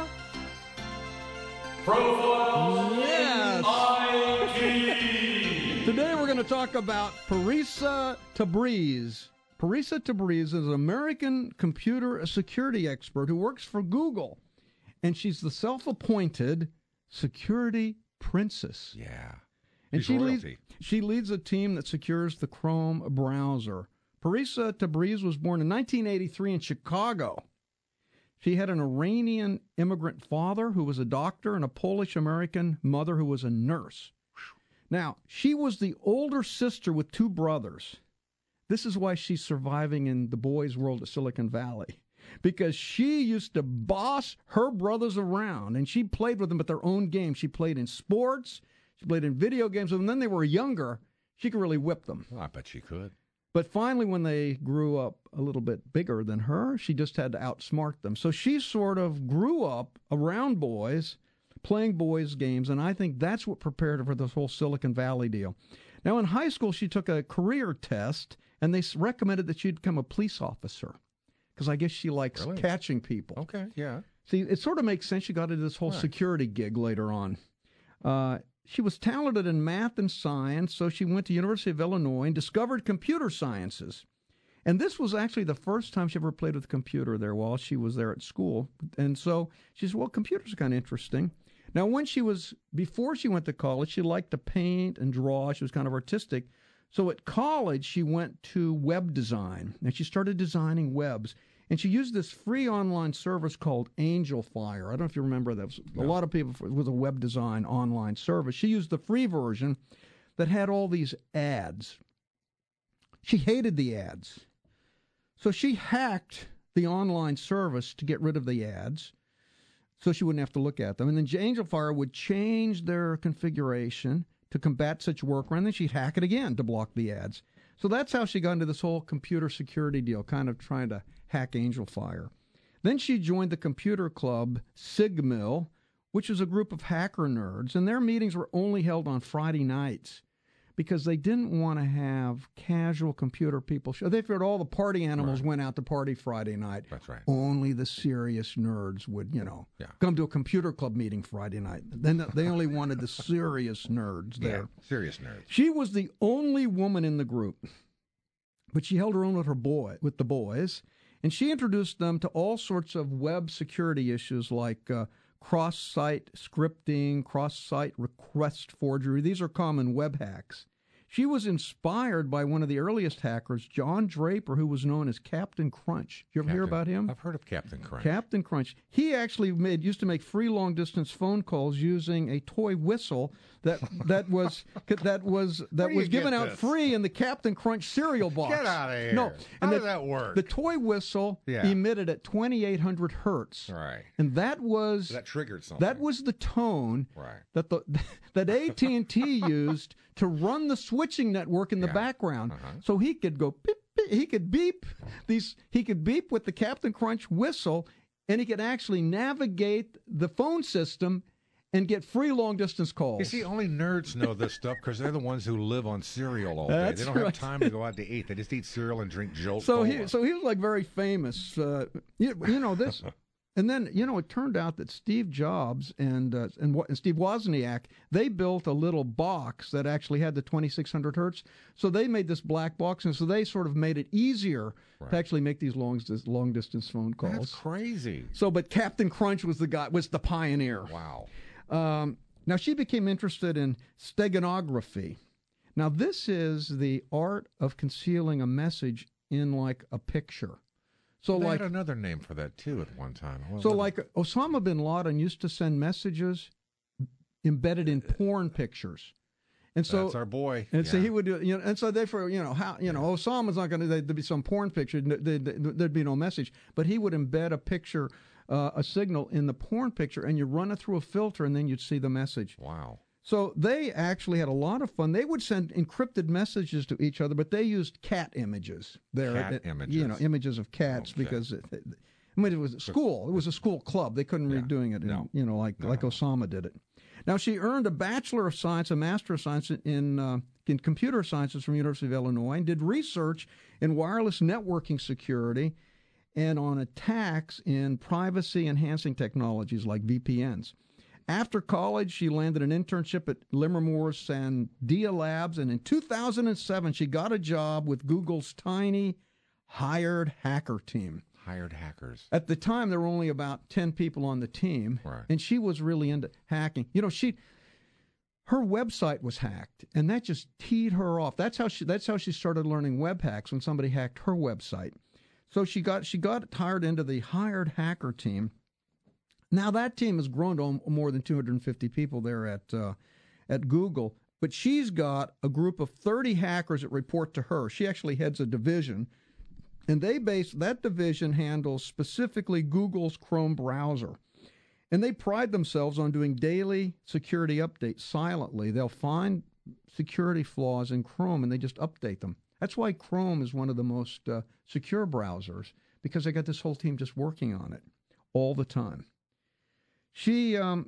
Profiles Yes! I T. Today we're going to talk about Parisa Tabriz. Parisa Tabriz is an American computer security expert who works for Google. And she's the self-appointed security princess. Yeah. And She's she leads, royalty. she leads a team that secures the Chrome browser. Parisa Tabriz was born in nineteen eighty-three in Chicago. She had an Iranian immigrant father who was a doctor and a Polish-American mother who was a nurse. Now, she was the older sister with two brothers. This is why she's surviving in the boys' world of Silicon Valley, because she used to boss her brothers around, and she played with them at their own game. She played in sports, she played in video games, and then they were younger, she could really whip them. Well, I bet she could. But finally, when they grew up a little bit bigger than her, she just had to outsmart them. So she sort of grew up around boys, playing boys' games, and I think that's what prepared her for this whole Silicon Valley deal. Now, in high school, she took a career test, and they recommended that she become a police officer, because I guess she likes Really? catching people. Okay, yeah. See, it sort of makes sense. She got into this whole Right. security gig later on. Uh, she was talented in math and science, so she went to University of Illinois and discovered computer sciences. And this was actually the first time she ever played with a computer there while she was there at school. And so she said, well, computers are kind of interesting. Now, when she was, before she went to college, she liked to paint and draw. She was kind of artistic. So at college, she went to web design, and she started designing webs. And she used this free online service called AngelFire. I don't know if you remember that. No. A lot of people, it was a web design online service. She used the free version that had all these ads. She hated the ads. So she hacked the online service to get rid of the ads so she wouldn't have to look at them. And then AngelFire would change their configuration to combat such workaround, and then she'd hack it again to block the ads. So that's how she got into this whole computer security deal, kind of trying to hack AngelFire. Then she joined the computer club SIGMIL, which was a group of hacker nerds, and their meetings were only held on Friday nights because they didn't want to have casual computer people. They figured all the party animals right. went out to party Friday night. That's right. Only the serious nerds would, you know, yeah. come to a computer club meeting Friday night. Then they only wanted the serious nerds there. Yeah, serious nerds. She was the only woman in the group, but she held her own with her boy, with the boys, and she introduced them to all sorts of web security issues like uh, cross-site scripting, cross-site request forgery. These are common web hacks. She was inspired by one of the earliest hackers, John Draper, who was known as Captain Crunch. Did you ever Captain, hear about him? I've heard of Captain Crunch. Captain Crunch. He actually made used to make free long-distance phone calls using a toy whistle that that was that was that was given out this? free in the Captain Crunch cereal box. Get out of here! No, How and does the, that work? The toy whistle yeah. emitted at twenty-eight hundred hertz. Right. And that was that triggered something. That was the tone right. that the that A T and T used to run the switching network in the yeah. background, uh-huh. so he could go beep, beep, he could beep these he could beep with the Captain Crunch whistle, and he could actually navigate the phone system and get free long distance calls. You see, only nerds know this stuff because they're the ones who live on cereal all day. That's they don't right. have time to go out to eat. They just eat cereal and drink Jolt So Cola. he so he was like very famous. Uh, you, you know this. And then, you know, it turned out that Steve Jobs and uh, and, and Steve Wozniak, they built a little box that actually had the twenty-six hundred hertz. So they made this black box, and so they sort of made it easier right. to actually make these long long distance phone calls. That's crazy. So, but Captain Crunch was the guy, was the pioneer. Wow. Um, now she became interested in steganography. Now this is the art of concealing a message in like a picture. So they like had another name for that too at one time. What so was like it? Osama bin Laden used to send messages embedded in porn pictures, and so that's our boy. And yeah. so he would do, you know, and so they for you know how you know Osama's not going to there'd be some porn picture, there'd, there'd be no message, but he would embed a picture, uh, a signal in the porn picture, and you run it through a filter, and then you'd see the message. Wow. So they actually had a lot of fun. They would send encrypted messages to each other, but they used cat images. There, cat it, images. You know, images of cats okay. because it, it, I mean, it was a school. It was a school club. They couldn't yeah. be doing it, in, no. you know, like no, like no. Osama did it. Now she earned a Bachelor of Science, a Master of Science in uh, in Computer Sciences from University of Illinois, and did research in wireless networking security and on attacks in privacy-enhancing technologies like V P Ns. After college, she landed an internship at Livermore's Sandia Labs, and in two thousand seven, she got a job with Google's tiny hired hacker team. Hired hackers. At the time, there were only about ten people on the team, right. and she was really into hacking. You know, she her website was hacked, and that just teed her off. That's how she that's how she started learning web hacks, when somebody hacked her website. So she got she got hired into the hired hacker team. Now that team has grown to more than two hundred fifty people there at uh, at Google, but she's got a group of thirty hackers that report to her. She actually heads a division, and they base that division handles specifically Google's Chrome browser. And they pride themselves on doing daily security updates silently. They'll find security flaws in Chrome and they just update them. That's why Chrome is one of the most uh, secure browsers, because they got this whole team just working on it all the time. She, um,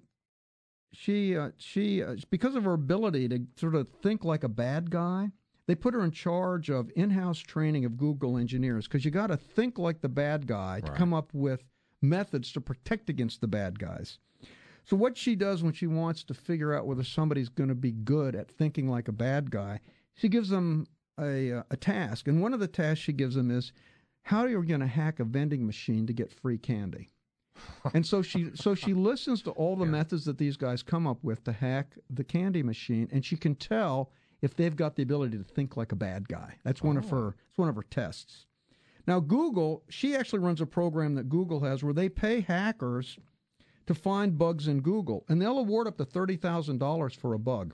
she, uh, she, uh, because of her ability to sort of think like a bad guy, they put her in charge of in-house training of Google engineers, because you got to think like the bad guy to right. come up with methods to protect against the bad guys. So what she does when she wants to figure out whether somebody's going to be good at thinking like a bad guy, she gives them a, uh, a task. And one of the tasks she gives them is, how are you going to hack a vending machine to get free candy? And so she so she listens to all the yeah. methods that these guys come up with to hack the candy machine, and she can tell if they've got the ability to think like a bad guy. That's one oh. of her it's one of her tests. Now Google, she actually runs a program that Google has where they pay hackers to find bugs in Google, and they'll award up to thirty thousand dollars for a bug.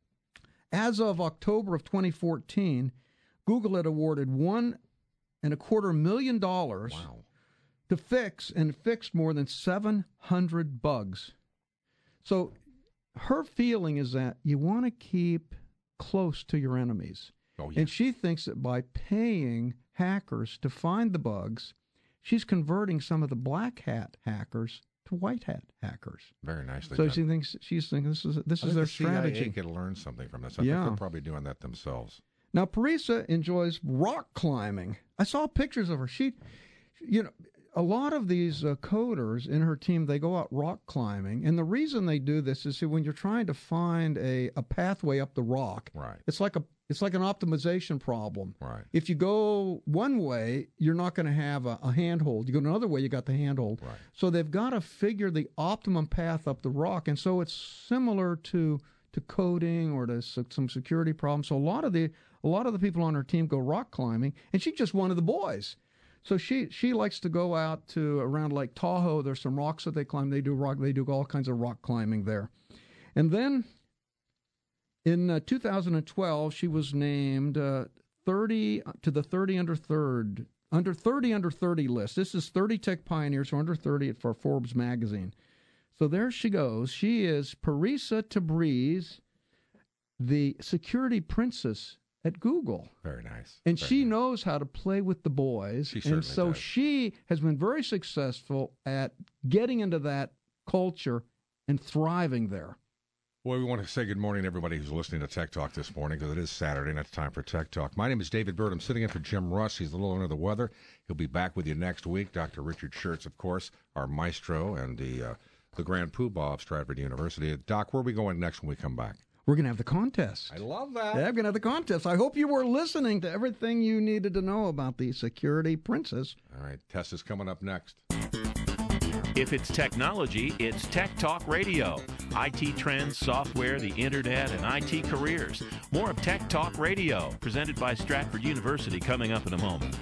As of October of twenty fourteen, Google had awarded one and a quarter million dollars wow. to fix and fixed more than seven hundred bugs. So her feeling is that you want to keep close to your enemies. Oh, yeah. And she thinks that by paying hackers to find the bugs, she's converting some of the black hat hackers to white hat hackers. Very nicely so done. she thinks she's thinking this is this I is think their the strategy. C I A could learn something from this. I yeah. think they're probably doing that themselves. Now, Parisa enjoys rock climbing. I saw pictures of her. She, you know, a lot of these uh, coders in her team, they go out rock climbing. And the reason they do this is see, when you're trying to find a, a pathway up the rock, right. it's like a it's like an optimization problem. Right. If you go one way, you're not going to have a, a handhold. You go another way, you got the handhold. Right. So they've got to figure the optimum path up the rock. And so it's similar to to coding or to some security problems. So a lot of the a lot of the people on her team go rock climbing, and she's just one of the boys. So she she likes to go out to around Lake Tahoe. There's some rocks that they climb. They do rock. They do all kinds of rock climbing there. And then in uh, two thousand twelve, she was named uh, thirty to the thirty under third under thirty under thirty list. This is thirty tech pioneers who are under thirty for Forbes magazine. So there she goes. She is Parisa Tabriz, the security princess at Google. Very nice. And very she nice. knows how to play with the boys. She and certainly so does. she has been very successful at getting into that culture and thriving there. Well, we want to say good morning to everybody who's listening to Tech Talk this morning, because it is Saturday and it's time for Tech Talk. My name is David Bird. I'm sitting in for Jim Russ. He's a little under the weather. He'll be back with you next week. Doctor Richard Schertz, of course, our maestro and the uh, the grand poobah of Stratford University. Doc, where are we going next when we come back? We're going to have the contest. I love that. Yeah, we're going to have the contest. I hope you were listening to everything you needed to know about the security princess. All right, test is coming up next. If it's technology, it's Tech Talk Radio. I T trends, software, the internet, and I T careers. More of Tech Talk Radio, presented by Stratford University, coming up in a moment.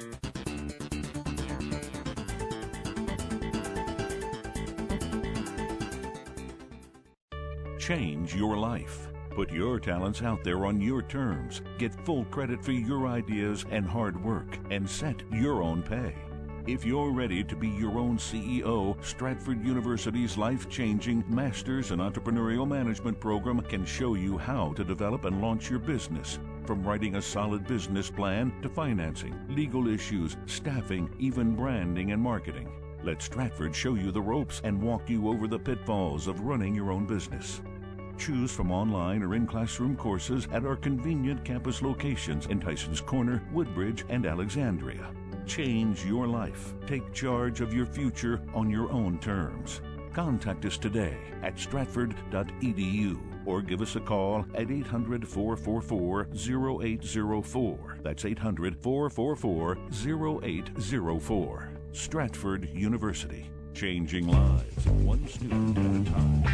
Change your life. Put your talents out there on your terms. Get full credit for your ideas and hard work, and set your own pay. If you're ready to be your own C E O, Stratford University's life-changing Masters in Entrepreneurial Management program can show you how to develop and launch your business. From writing a solid business plan to financing, legal issues, staffing, even branding and marketing. Let Stratford show you the ropes and walk you over the pitfalls of running your own business. Choose from online or in-classroom courses at our convenient campus locations in Tysons Corner, Woodbridge, and Alexandria. Change your life. Take charge of your future on your own terms. Contact us today at stratford dot e d u or give us a call at eight hundred, four four four, zero eight zero four. That's eight hundred, four four four, zero eight zero four. Stratford University. Changing lives, one student at a time.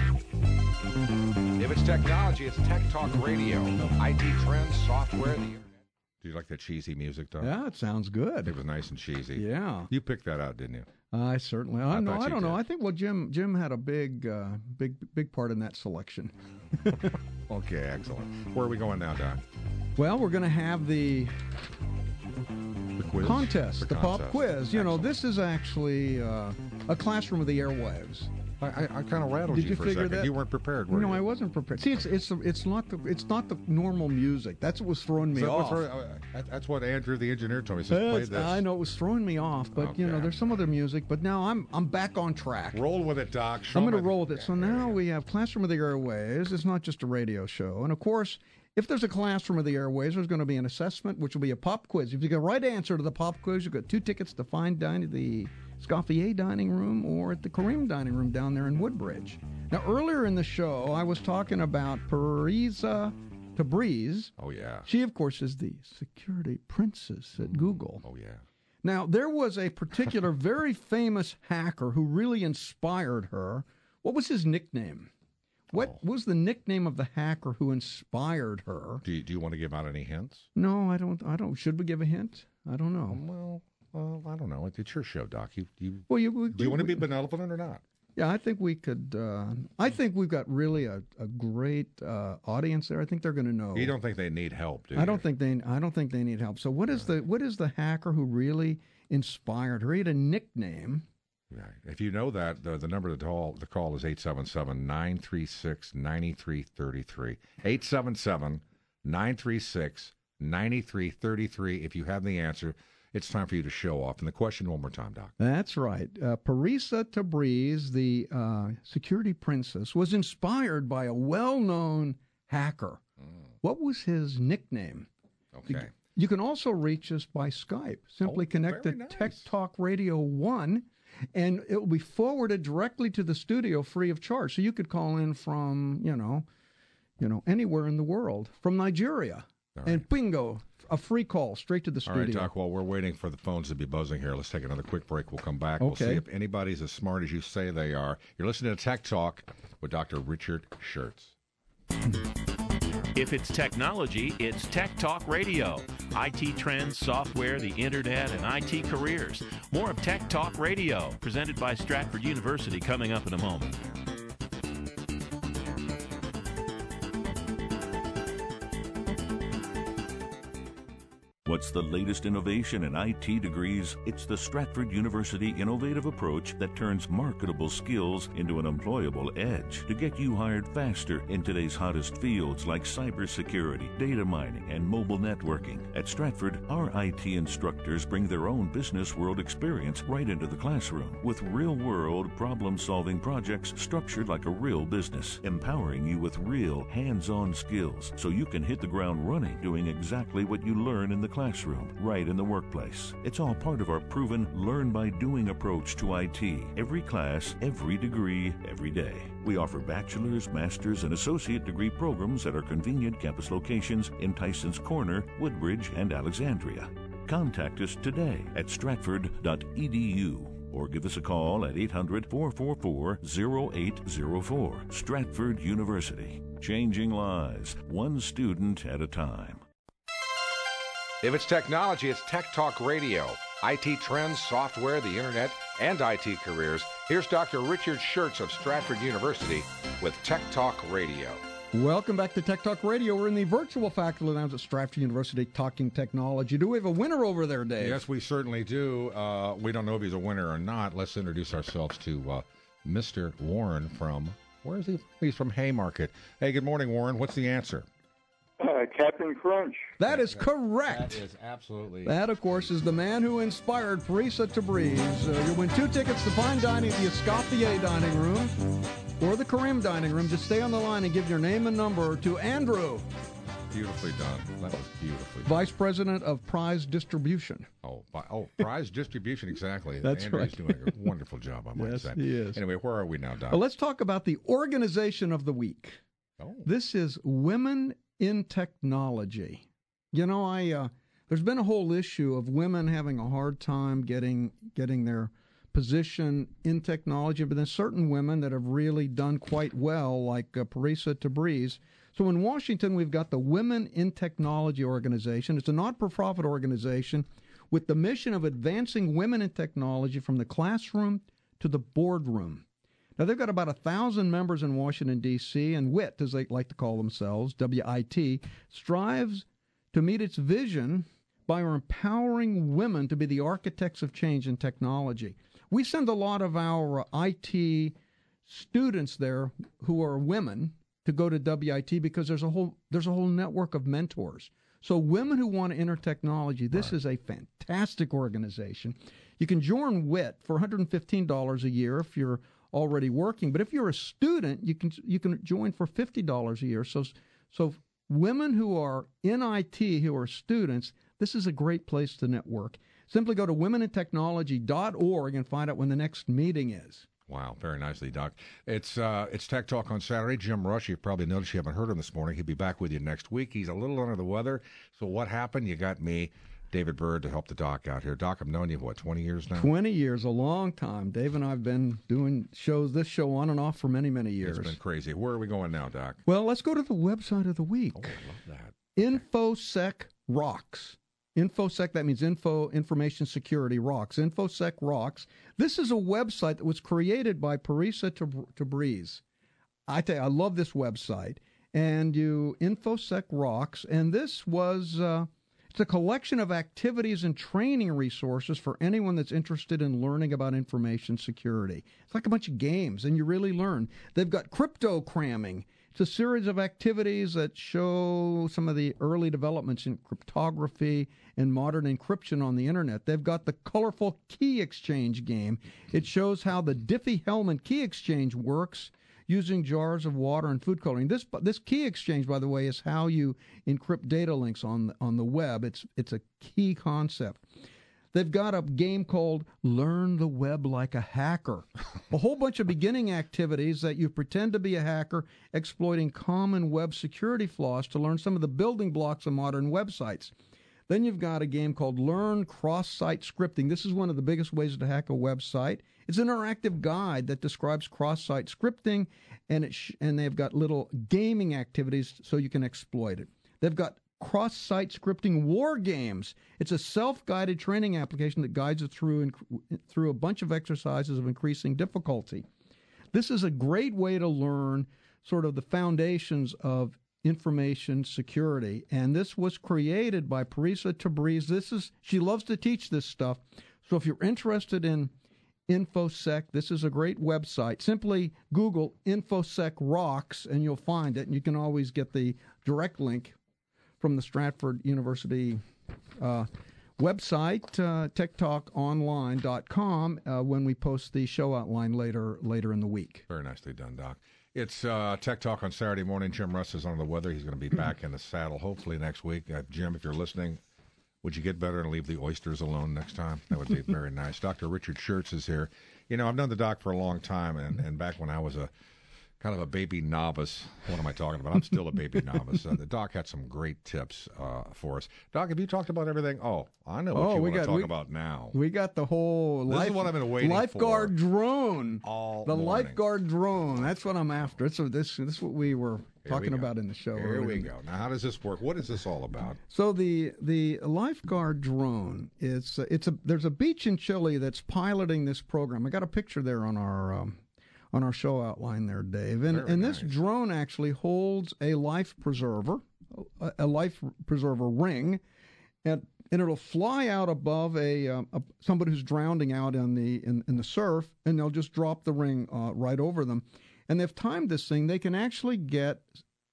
If it's technology, it's Tech Talk Radio. I T trends, software, the internet. Do you like that cheesy music, Doc? Yeah, it sounds good. It was nice and cheesy. Yeah. You picked that out, didn't you? I certainly. I, I know. thought I you don't know. did. I think well, Jim. Jim had a big, uh, big, big part in that selection. Okay, excellent. Where are we going now, Doc? Well, we're going to have the The quiz? contest, the, pop contest. quiz. You know, Excellent. this is actually uh, a classroom of the airwaves. I, I, I kind of rattled Did you, you for figure a second. that? You weren't prepared, were No, you? I wasn't prepared. See, it's it's it's not the it's not the normal music. That's what was throwing me So off. what's wrong- uh, that's what Andrew, the engineer, told me. He says, play That's- this. I know it was throwing me off, but you know, Okay. there's some other music. But now I'm I'm back on track. Roll with it, Doc. Show I'm going to me- roll with it. So now we have Classroom of the Airways. It's not just a radio show. And, of course, if there's a Classroom of the Airways, there's going to be an assessment, which will be a pop quiz. If you get the right answer to the pop quiz, you've got two tickets to fine dining, the Escoffier Dining Room or at the Kareem Dining Room down there in Woodbridge. Now, earlier in the show, I was talking about Parisa Tabriz. Oh, yeah. She, of course, is the security princess at Google. Oh, yeah. Now, there was a particular very famous hacker who really inspired her. What was his nickname? What Oh. was the nickname of the hacker who inspired her? Do you, do you want to give out any hints? No, I don't. I don't. Should we give a hint? I don't know. Well, well, I don't know. It's your show, Doc. You, you, Well, you, we, do you want to be benevolent or not? Yeah, I think we could. Uh, I think we've got really a, a great uh, audience there. I think they're going to know. You don't think they need help, do you? I don't think they. I don't think they need help. So, what is the what is the hacker who really inspired her? He had a nickname. Right. If you know that, the, the number to call, the call is eight seven seven, nine three six, nine three three three. eight seven seven, nine three six, nine three three three. If you have the answer, it's time for you to show off. And the question one more time, Doc. That's right. Uh, Parisa Tabriz, the uh, security princess, was inspired by a well-known hacker. Mm. What was his nickname? Okay. You can also reach us by Skype. Simply Oh, connect to very nice. Tech Talk Radio one, and it will be forwarded directly to the studio free of charge. So you could call in from, you know, you know, anywhere in the world, from Nigeria. All right. And bingo, a free call straight to the All studio. right, Doc, while we're waiting for the phones to be buzzing here, let's take another quick break. We'll come back. We'll Okay. see if anybody's as smart as you say they are. You're listening to Tech Talk with Doctor Richard Schertz. If it's technology, it's Tech Talk Radio. I T trends, software, the internet, and I T careers. More of Tech Talk Radio, presented by Stratford University, coming up in a moment. What's the latest innovation in I T degrees? It's the Stratford University innovative approach that turns marketable skills into an employable edge to get you hired faster in today's hottest fields like cybersecurity, data mining, and mobile networking. At Stratford, our I T instructors bring their own business world experience right into the classroom with real-world problem-solving projects structured like a real business, empowering you with real hands-on skills so you can hit the ground running doing exactly what you learn in the classroom. classroom, right in the workplace. It's all part of our proven learn-by-doing approach to I T. Every class, every degree, every day. We offer bachelor's, master's, and associate degree programs at our convenient campus locations in Tysons Corner, Woodbridge, and Alexandria. Contact us today at stratford dot e d u or give us a call at eight hundred, four four four, zero eight zero four. Stratford University. Changing lives, one student at a time. If it's technology, it's Tech Talk Radio. I T trends, software, the internet, and I T careers. Here's Doctor Richard Schertz of Stratford University with Tech Talk Radio. Welcome back to Tech Talk Radio. We're in the virtual faculty lounge at Stratford University talking technology. Do we have a winner over there, Dave? Yes, we certainly do. Uh, we don't know if he's a winner or not. Let's introduce ourselves to uh, Mister Warren from, where is he? He's from Haymarket. Hey, good morning, Warren. What's the answer? Uh, Captain Crunch. That is correct. That is absolutely... That, of course, is the man who inspired Parisa Tabriz. Uh, you'll win two tickets to fine dining at the Escoffier Dining Room or the Kareem Dining Room. Just stay on the line and give your name and number to Andrew. Beautifully done. That was beautifully done. Vice President of Prize Distribution. Oh, bi- oh, prize distribution, exactly. That's Andrew's right. doing a wonderful job, I might Yes, say. he is. Anyway, where are we now, Doc? Well, let's talk about the organization of the week. Oh. This is Women in Technology. You know, I uh, there's been a whole issue of women having a hard time getting getting their position in technology, but there's certain women that have really done quite well, like uh, Parisa Tabriz. So in Washington, we've got the Women in Technology organization. It's a not-for-profit organization with the mission of advancing women in technology from the classroom to the boardroom. Now, they've got about one thousand members in Washington, D C, and W I T, as they like to call themselves, W I T, strives to meet its vision by empowering women to be the architects of change in technology. We send a lot of our I T students there who are women to go to W I T because there's a whole there's a whole network of mentors. So women who want to enter technology, this Right. is a fantastic organization. You can join W I T for one hundred fifteen dollars a year if you're already working, but if you're a student, you can you can join for fifty dollars a year. So so women who are in I T who are students, this is a great place to network. Simply go to women in technology dot org and find out when the next meeting is. Wow, very nicely, Doc. It's uh, it's Tech Talk on Saturday. Jim Rush, you've probably noticed you haven't heard him this morning. He'll be back with you next week. He's a little under the weather. So what happened? You got me, David Bird, to help the Doc out here. Doc, I've known you, what, twenty years now? twenty years, a long time. Dave and I have been doing shows, this show on and off for many, many years. It's been crazy. Where are we going now, Doc? Well, let's go to the website of the week. Oh, I love that. InfoSec Rocks. InfoSec, that means Info Information Security Rocks. InfoSec Rocks. This is a website that was created by Parisa Tabriz. I tell you, I love this website. And you, InfoSec Rocks, and this was, uh, it's a collection of activities and training resources for anyone that's interested in learning about information security. It's like a bunch of games, and you really learn. They've got crypto cramming. It's a series of activities that show some of the early developments in cryptography and modern encryption on the Internet. They've got the colorful key exchange game. It shows how the Diffie-Hellman key exchange works using jars of water and food coloring. This this key exchange, by the way, is how you encrypt data links on the, on the web. It's it's a key concept. They've got a game called Learn the Web Like a Hacker. A whole bunch of beginning activities that you pretend to be a hacker, exploiting common web security flaws to learn some of the building blocks of modern websites. Then you've got a game called Learn Cross-Site Scripting. This is one of the biggest ways to hack a website. It's an interactive guide that describes cross-site scripting, and it sh- and they've got little gaming activities so you can exploit it. They've got Cross-Site Scripting War Games. It's a self-guided training application that guides you through inc- through a bunch of exercises of increasing difficulty. This is a great way to learn sort of the foundations of information security, and this was created by Parisa Tabriz. This is she loves to teach this stuff. So if you're interested in InfoSec, this is a great website. Simply Google InfoSec Rocks, and you'll find it. And you can always get the direct link from the Stratford University uh, website, uh, tech talk online dot com, uh, when we post the show outline later later in the week. Very nicely done, Doc. It's uh, Tech Talk on Saturday morning. Jim Russ is on the weather. He's going to be back in the saddle hopefully next week. Uh, Jim, if you're listening, would you get better and leave the oysters alone next time? That would be very nice. Doctor Richard Schertz is here. You know, I've known the doc for a long time, and, and back when I was a kind of a baby novice. What am I talking about? I'm still a baby novice. Uh, the doc had some great tips uh, for us. Doc, have you talked about everything? Oh, I know what oh, you we want got, to talk we, about now. We got the whole this life, is what I've been waiting lifeguard for drone. All the morning. lifeguard drone. That's what I'm after. It's a, this, this is what we were Here talking we go. about in the show. Here earlier. we go. Now, how does this work? What is this all about? So the the lifeguard drone, it's it's a there's a beach in Chile that's piloting this program. I got a picture there on our um, on our show outline there, Dave. And Very and this nice. drone actually holds a life preserver, a, a life preserver ring, and and it'll fly out above a, um, a somebody who's drowning out in the in, in the surf, and they'll just drop the ring uh, right over them. And they've timed this thing. They can actually get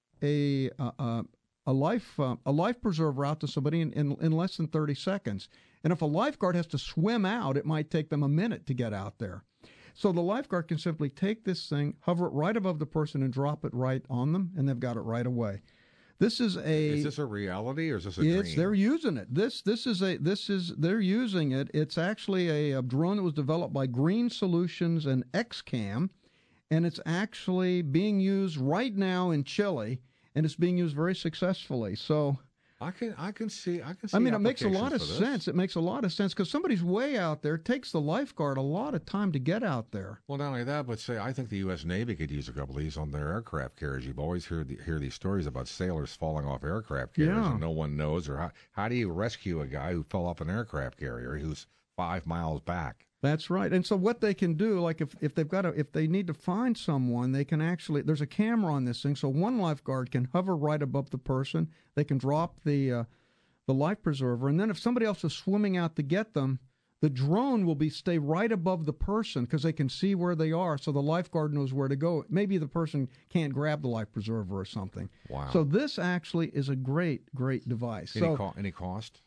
a uh, uh, a life uh, a life preserver out to somebody in, in, in less than thirty seconds. And if a lifeguard has to swim out, it might take them a minute to get out there. So the lifeguard can simply take this thing, hover it right above the person, and drop it right on them, and they've got it right away. This is a Is this a reality or is this a it's dream? they're using it. This this is a this is they're using it. It's actually a, a drone that was developed by Green Solutions and XCAM, and it's actually being used right now in Chile, and it's being used very successfully. So I can I can see I can see. I mean, it makes a lot of applications for this. sense. It makes a lot of sense because somebody's way out there. It takes the lifeguard a lot of time to get out there. Well, not only that, but say I think the U S Navy could use a couple of these on their aircraft carriers. You've always heard the, hear these stories about sailors falling off aircraft carriers, Yeah. and no one knows. Or how how do you rescue a guy who fell off an aircraft carrier who's five miles back? That's right. And so what they can do, like if, if they've got a, if they need to find someone, they can actually, there's a camera on this thing. So one lifeguard can hover right above the person. They can drop the, uh, the life preserver. And then if somebody else is swimming out to get them, the drone will be stay right above the person because they can see where they are. So the lifeguard knows where to go. Maybe the person can't grab the life preserver or something. Wow. So this actually is a great, great device. Any, so, co- any cost?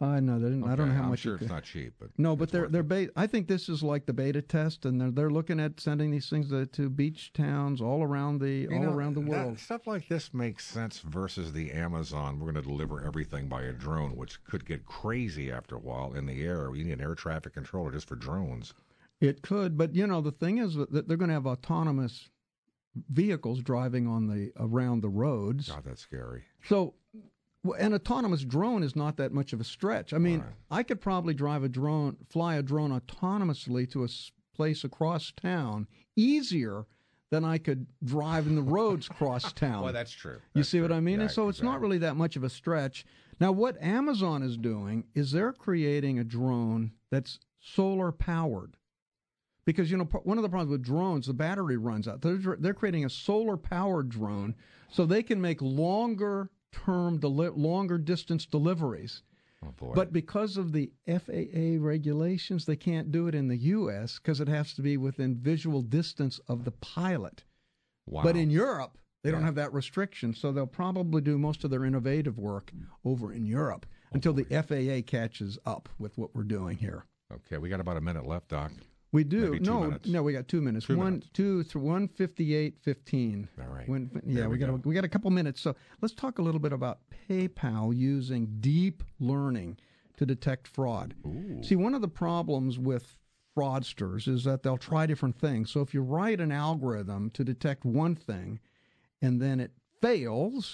I know. Okay, I don't know how I'm much. sure it it's could. not cheap, but No, but it's they're worth they're. it. Ba- I think this is like the beta test, and they're they're looking at sending these things to, to beach towns all around the You all know, around the that- world. stuff like this makes sense versus the Amazon. We're going to deliver everything by a drone, which could get crazy after a while in the air. You need an air traffic controller just for drones. It could, but you know the thing is that they're going to have autonomous vehicles driving on the around the roads. God, that's scary. So, well, an autonomous drone is not that much of a stretch. I mean, Right. I could probably drive a drone, fly a drone autonomously to a s- place across town easier than I could drive in the roads across town. Well, that's true. You That's see what true. I mean? Yeah, And so it's not exactly. really that much of a stretch. Now, what Amazon is doing is they're creating a drone that's solar powered. Because, you know, p- one of the problems with drones, the battery runs out. They're, they're creating a solar powered drone so they can make longer term, deli- longer distance deliveries. Oh, boy. But because of the F A A regulations, they can't do it in the U S because it has to be within visual distance of the pilot. wow. But in Europe, they don't Yeah. have that restriction, so they'll probably do most of their innovative work over in Europe until the F A A catches up with what we're doing here. Okay, we got about a minute left, Doc. We do. Maybe two no, minutes. no, we got two minutes. Two one, minutes. two, th- one fifty-eight, fifteen. All right. When, yeah, There we, we got a, go. we got a couple minutes. So let's talk a little bit about PayPal using deep learning to detect fraud. Ooh. See, one of the problems with fraudsters is that they'll try different things. So if you write an algorithm to detect one thing, and then it fails,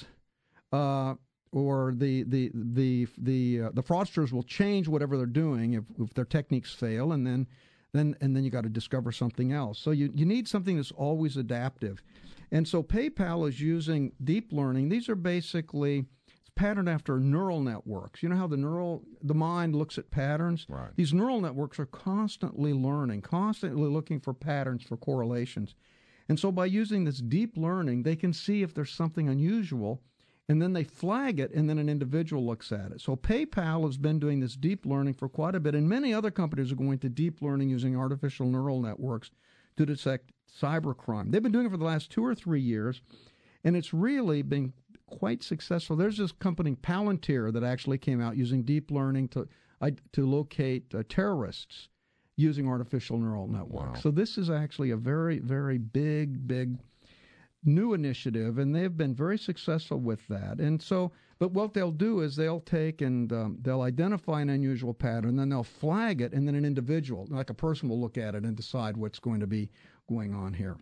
uh, or the the the the uh, the fraudsters will change whatever they're doing if, if their techniques fail, and then then and then you got to discover something else. So you you need something that's always adaptive, and so PayPal is using deep learning. These are basically patterned after neural networks. You know how the neural the mind looks at patterns. Right. These neural networks are constantly learning, constantly looking for patterns, for correlations. And so by using this deep learning, they can see if there's something unusual, and then they flag it, and then an individual looks at it. So PayPal has been doing this deep learning for quite a bit, and many other companies are going to deep learning using artificial neural networks to detect cybercrime. They've been doing it for the last two or three years, and it's really been quite successful. There's this company, Palantir, that actually came out using deep learning to uh, to locate uh, terrorists using artificial neural networks. Wow. So this is actually a very, very big, big new initiative, and they've been very successful with that. And so, but what they'll do is they'll take and um, they'll identify an unusual pattern, then they'll flag it, and then an individual, like a person, will look at it and decide what's going to be going on here.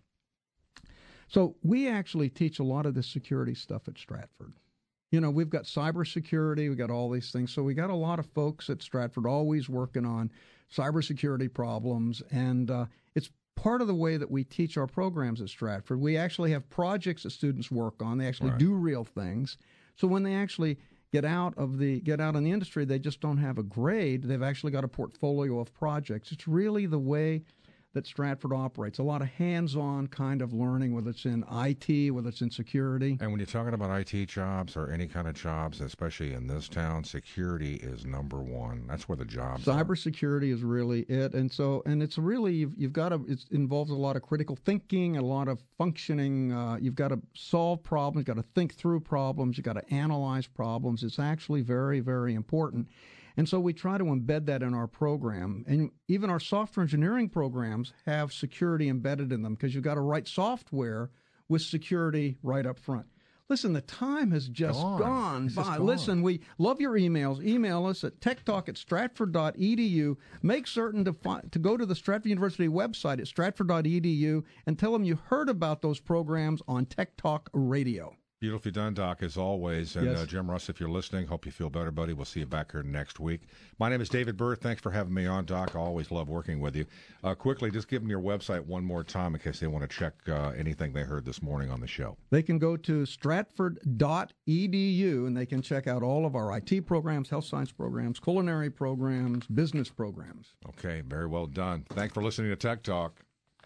So we actually teach a lot of this security stuff at Stratford. You know, we've got cybersecurity, we've got all these things. So we got a lot of folks at Stratford always working on cybersecurity problems, and uh, it's part of the way that we teach our programs at Stratford. We actually have projects that students work on. They actually Right. do real things. So when they actually get out of the get out in the industry, they just don't have a grade. They've actually got a portfolio of projects. It's really the way that Stratford operates. A lot of hands-on kind of learning, whether it's in I T, whether it's in security. And when you're talking about I T jobs or any kind of jobs, especially in this town, security is number one. That's where the jobs are. Cybersecurity is really it, and so and it's really you've, you've got to. It involves a lot of critical thinking, a lot of functioning. Uh, you've got to solve problems, you've got to think through problems, you've got to analyze problems. It's actually very, very important. And so we try to embed that in our program. And even our software engineering programs have security embedded in them because you've got to write software with security right up front. Listen, the time has just Gone. gone It's just by. gone. Listen, we love your emails. Email us at techtalk at stratford dot e d u. Make certain to, fi- to go to the Stratford University website at stratford dot e d u and tell them you heard about those programs on Tech Talk Radio. Beautifully done, Doc, as always. And Yes. uh, Jim Russ, if you're listening, hope you feel better, buddy. We'll see you back here next week. My name is David Burr. Thanks for having me on, Doc. I always love working with you. Uh, quickly, just give them your website one more time in case they want to check uh, anything they heard this morning on the show. They can go to stratford dot e d u and they can check out all of our I T programs, health science programs, culinary programs, business programs. Okay, very well done. Thanks for listening to Tech Talk.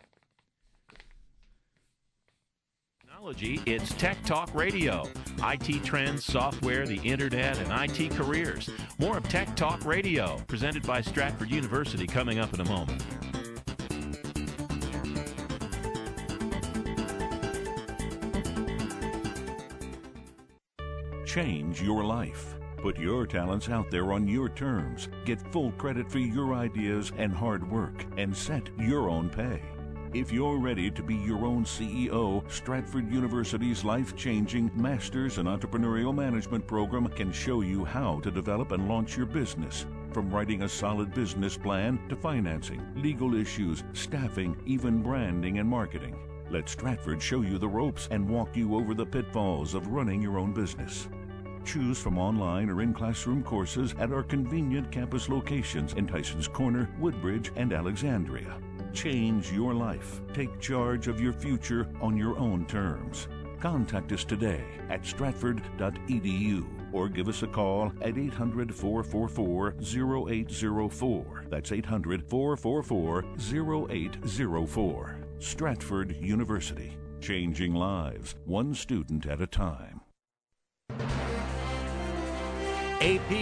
Technology, it's Tech Talk Radio. I T trends, software, the internet, and I T careers. More of Tech Talk Radio, presented by Stratford University, coming up in a moment. Change your life. Put your talents out there on your terms. Get full credit for your ideas and hard work, and set your own pay. If you're ready to be your own C E O, Stratford University's life-changing Masters in Entrepreneurial Management program can show you how to develop and launch your business. From writing a solid business plan to financing, legal issues, staffing, even branding and marketing. Let Stratford show you the ropes and walk you over the pitfalls of running your own business. Choose from online or in-classroom courses at our convenient campus locations in Tysons Corner, Woodbridge, and Alexandria. Change your life. Take charge of your future on your own terms. Contact us today at stratford dot e d u or give us a call at eight hundred, four four four, zero eight zero four. That's eight hundred, four four four, zero eight zero four. Stratford University. Changing lives, one student at a time. A P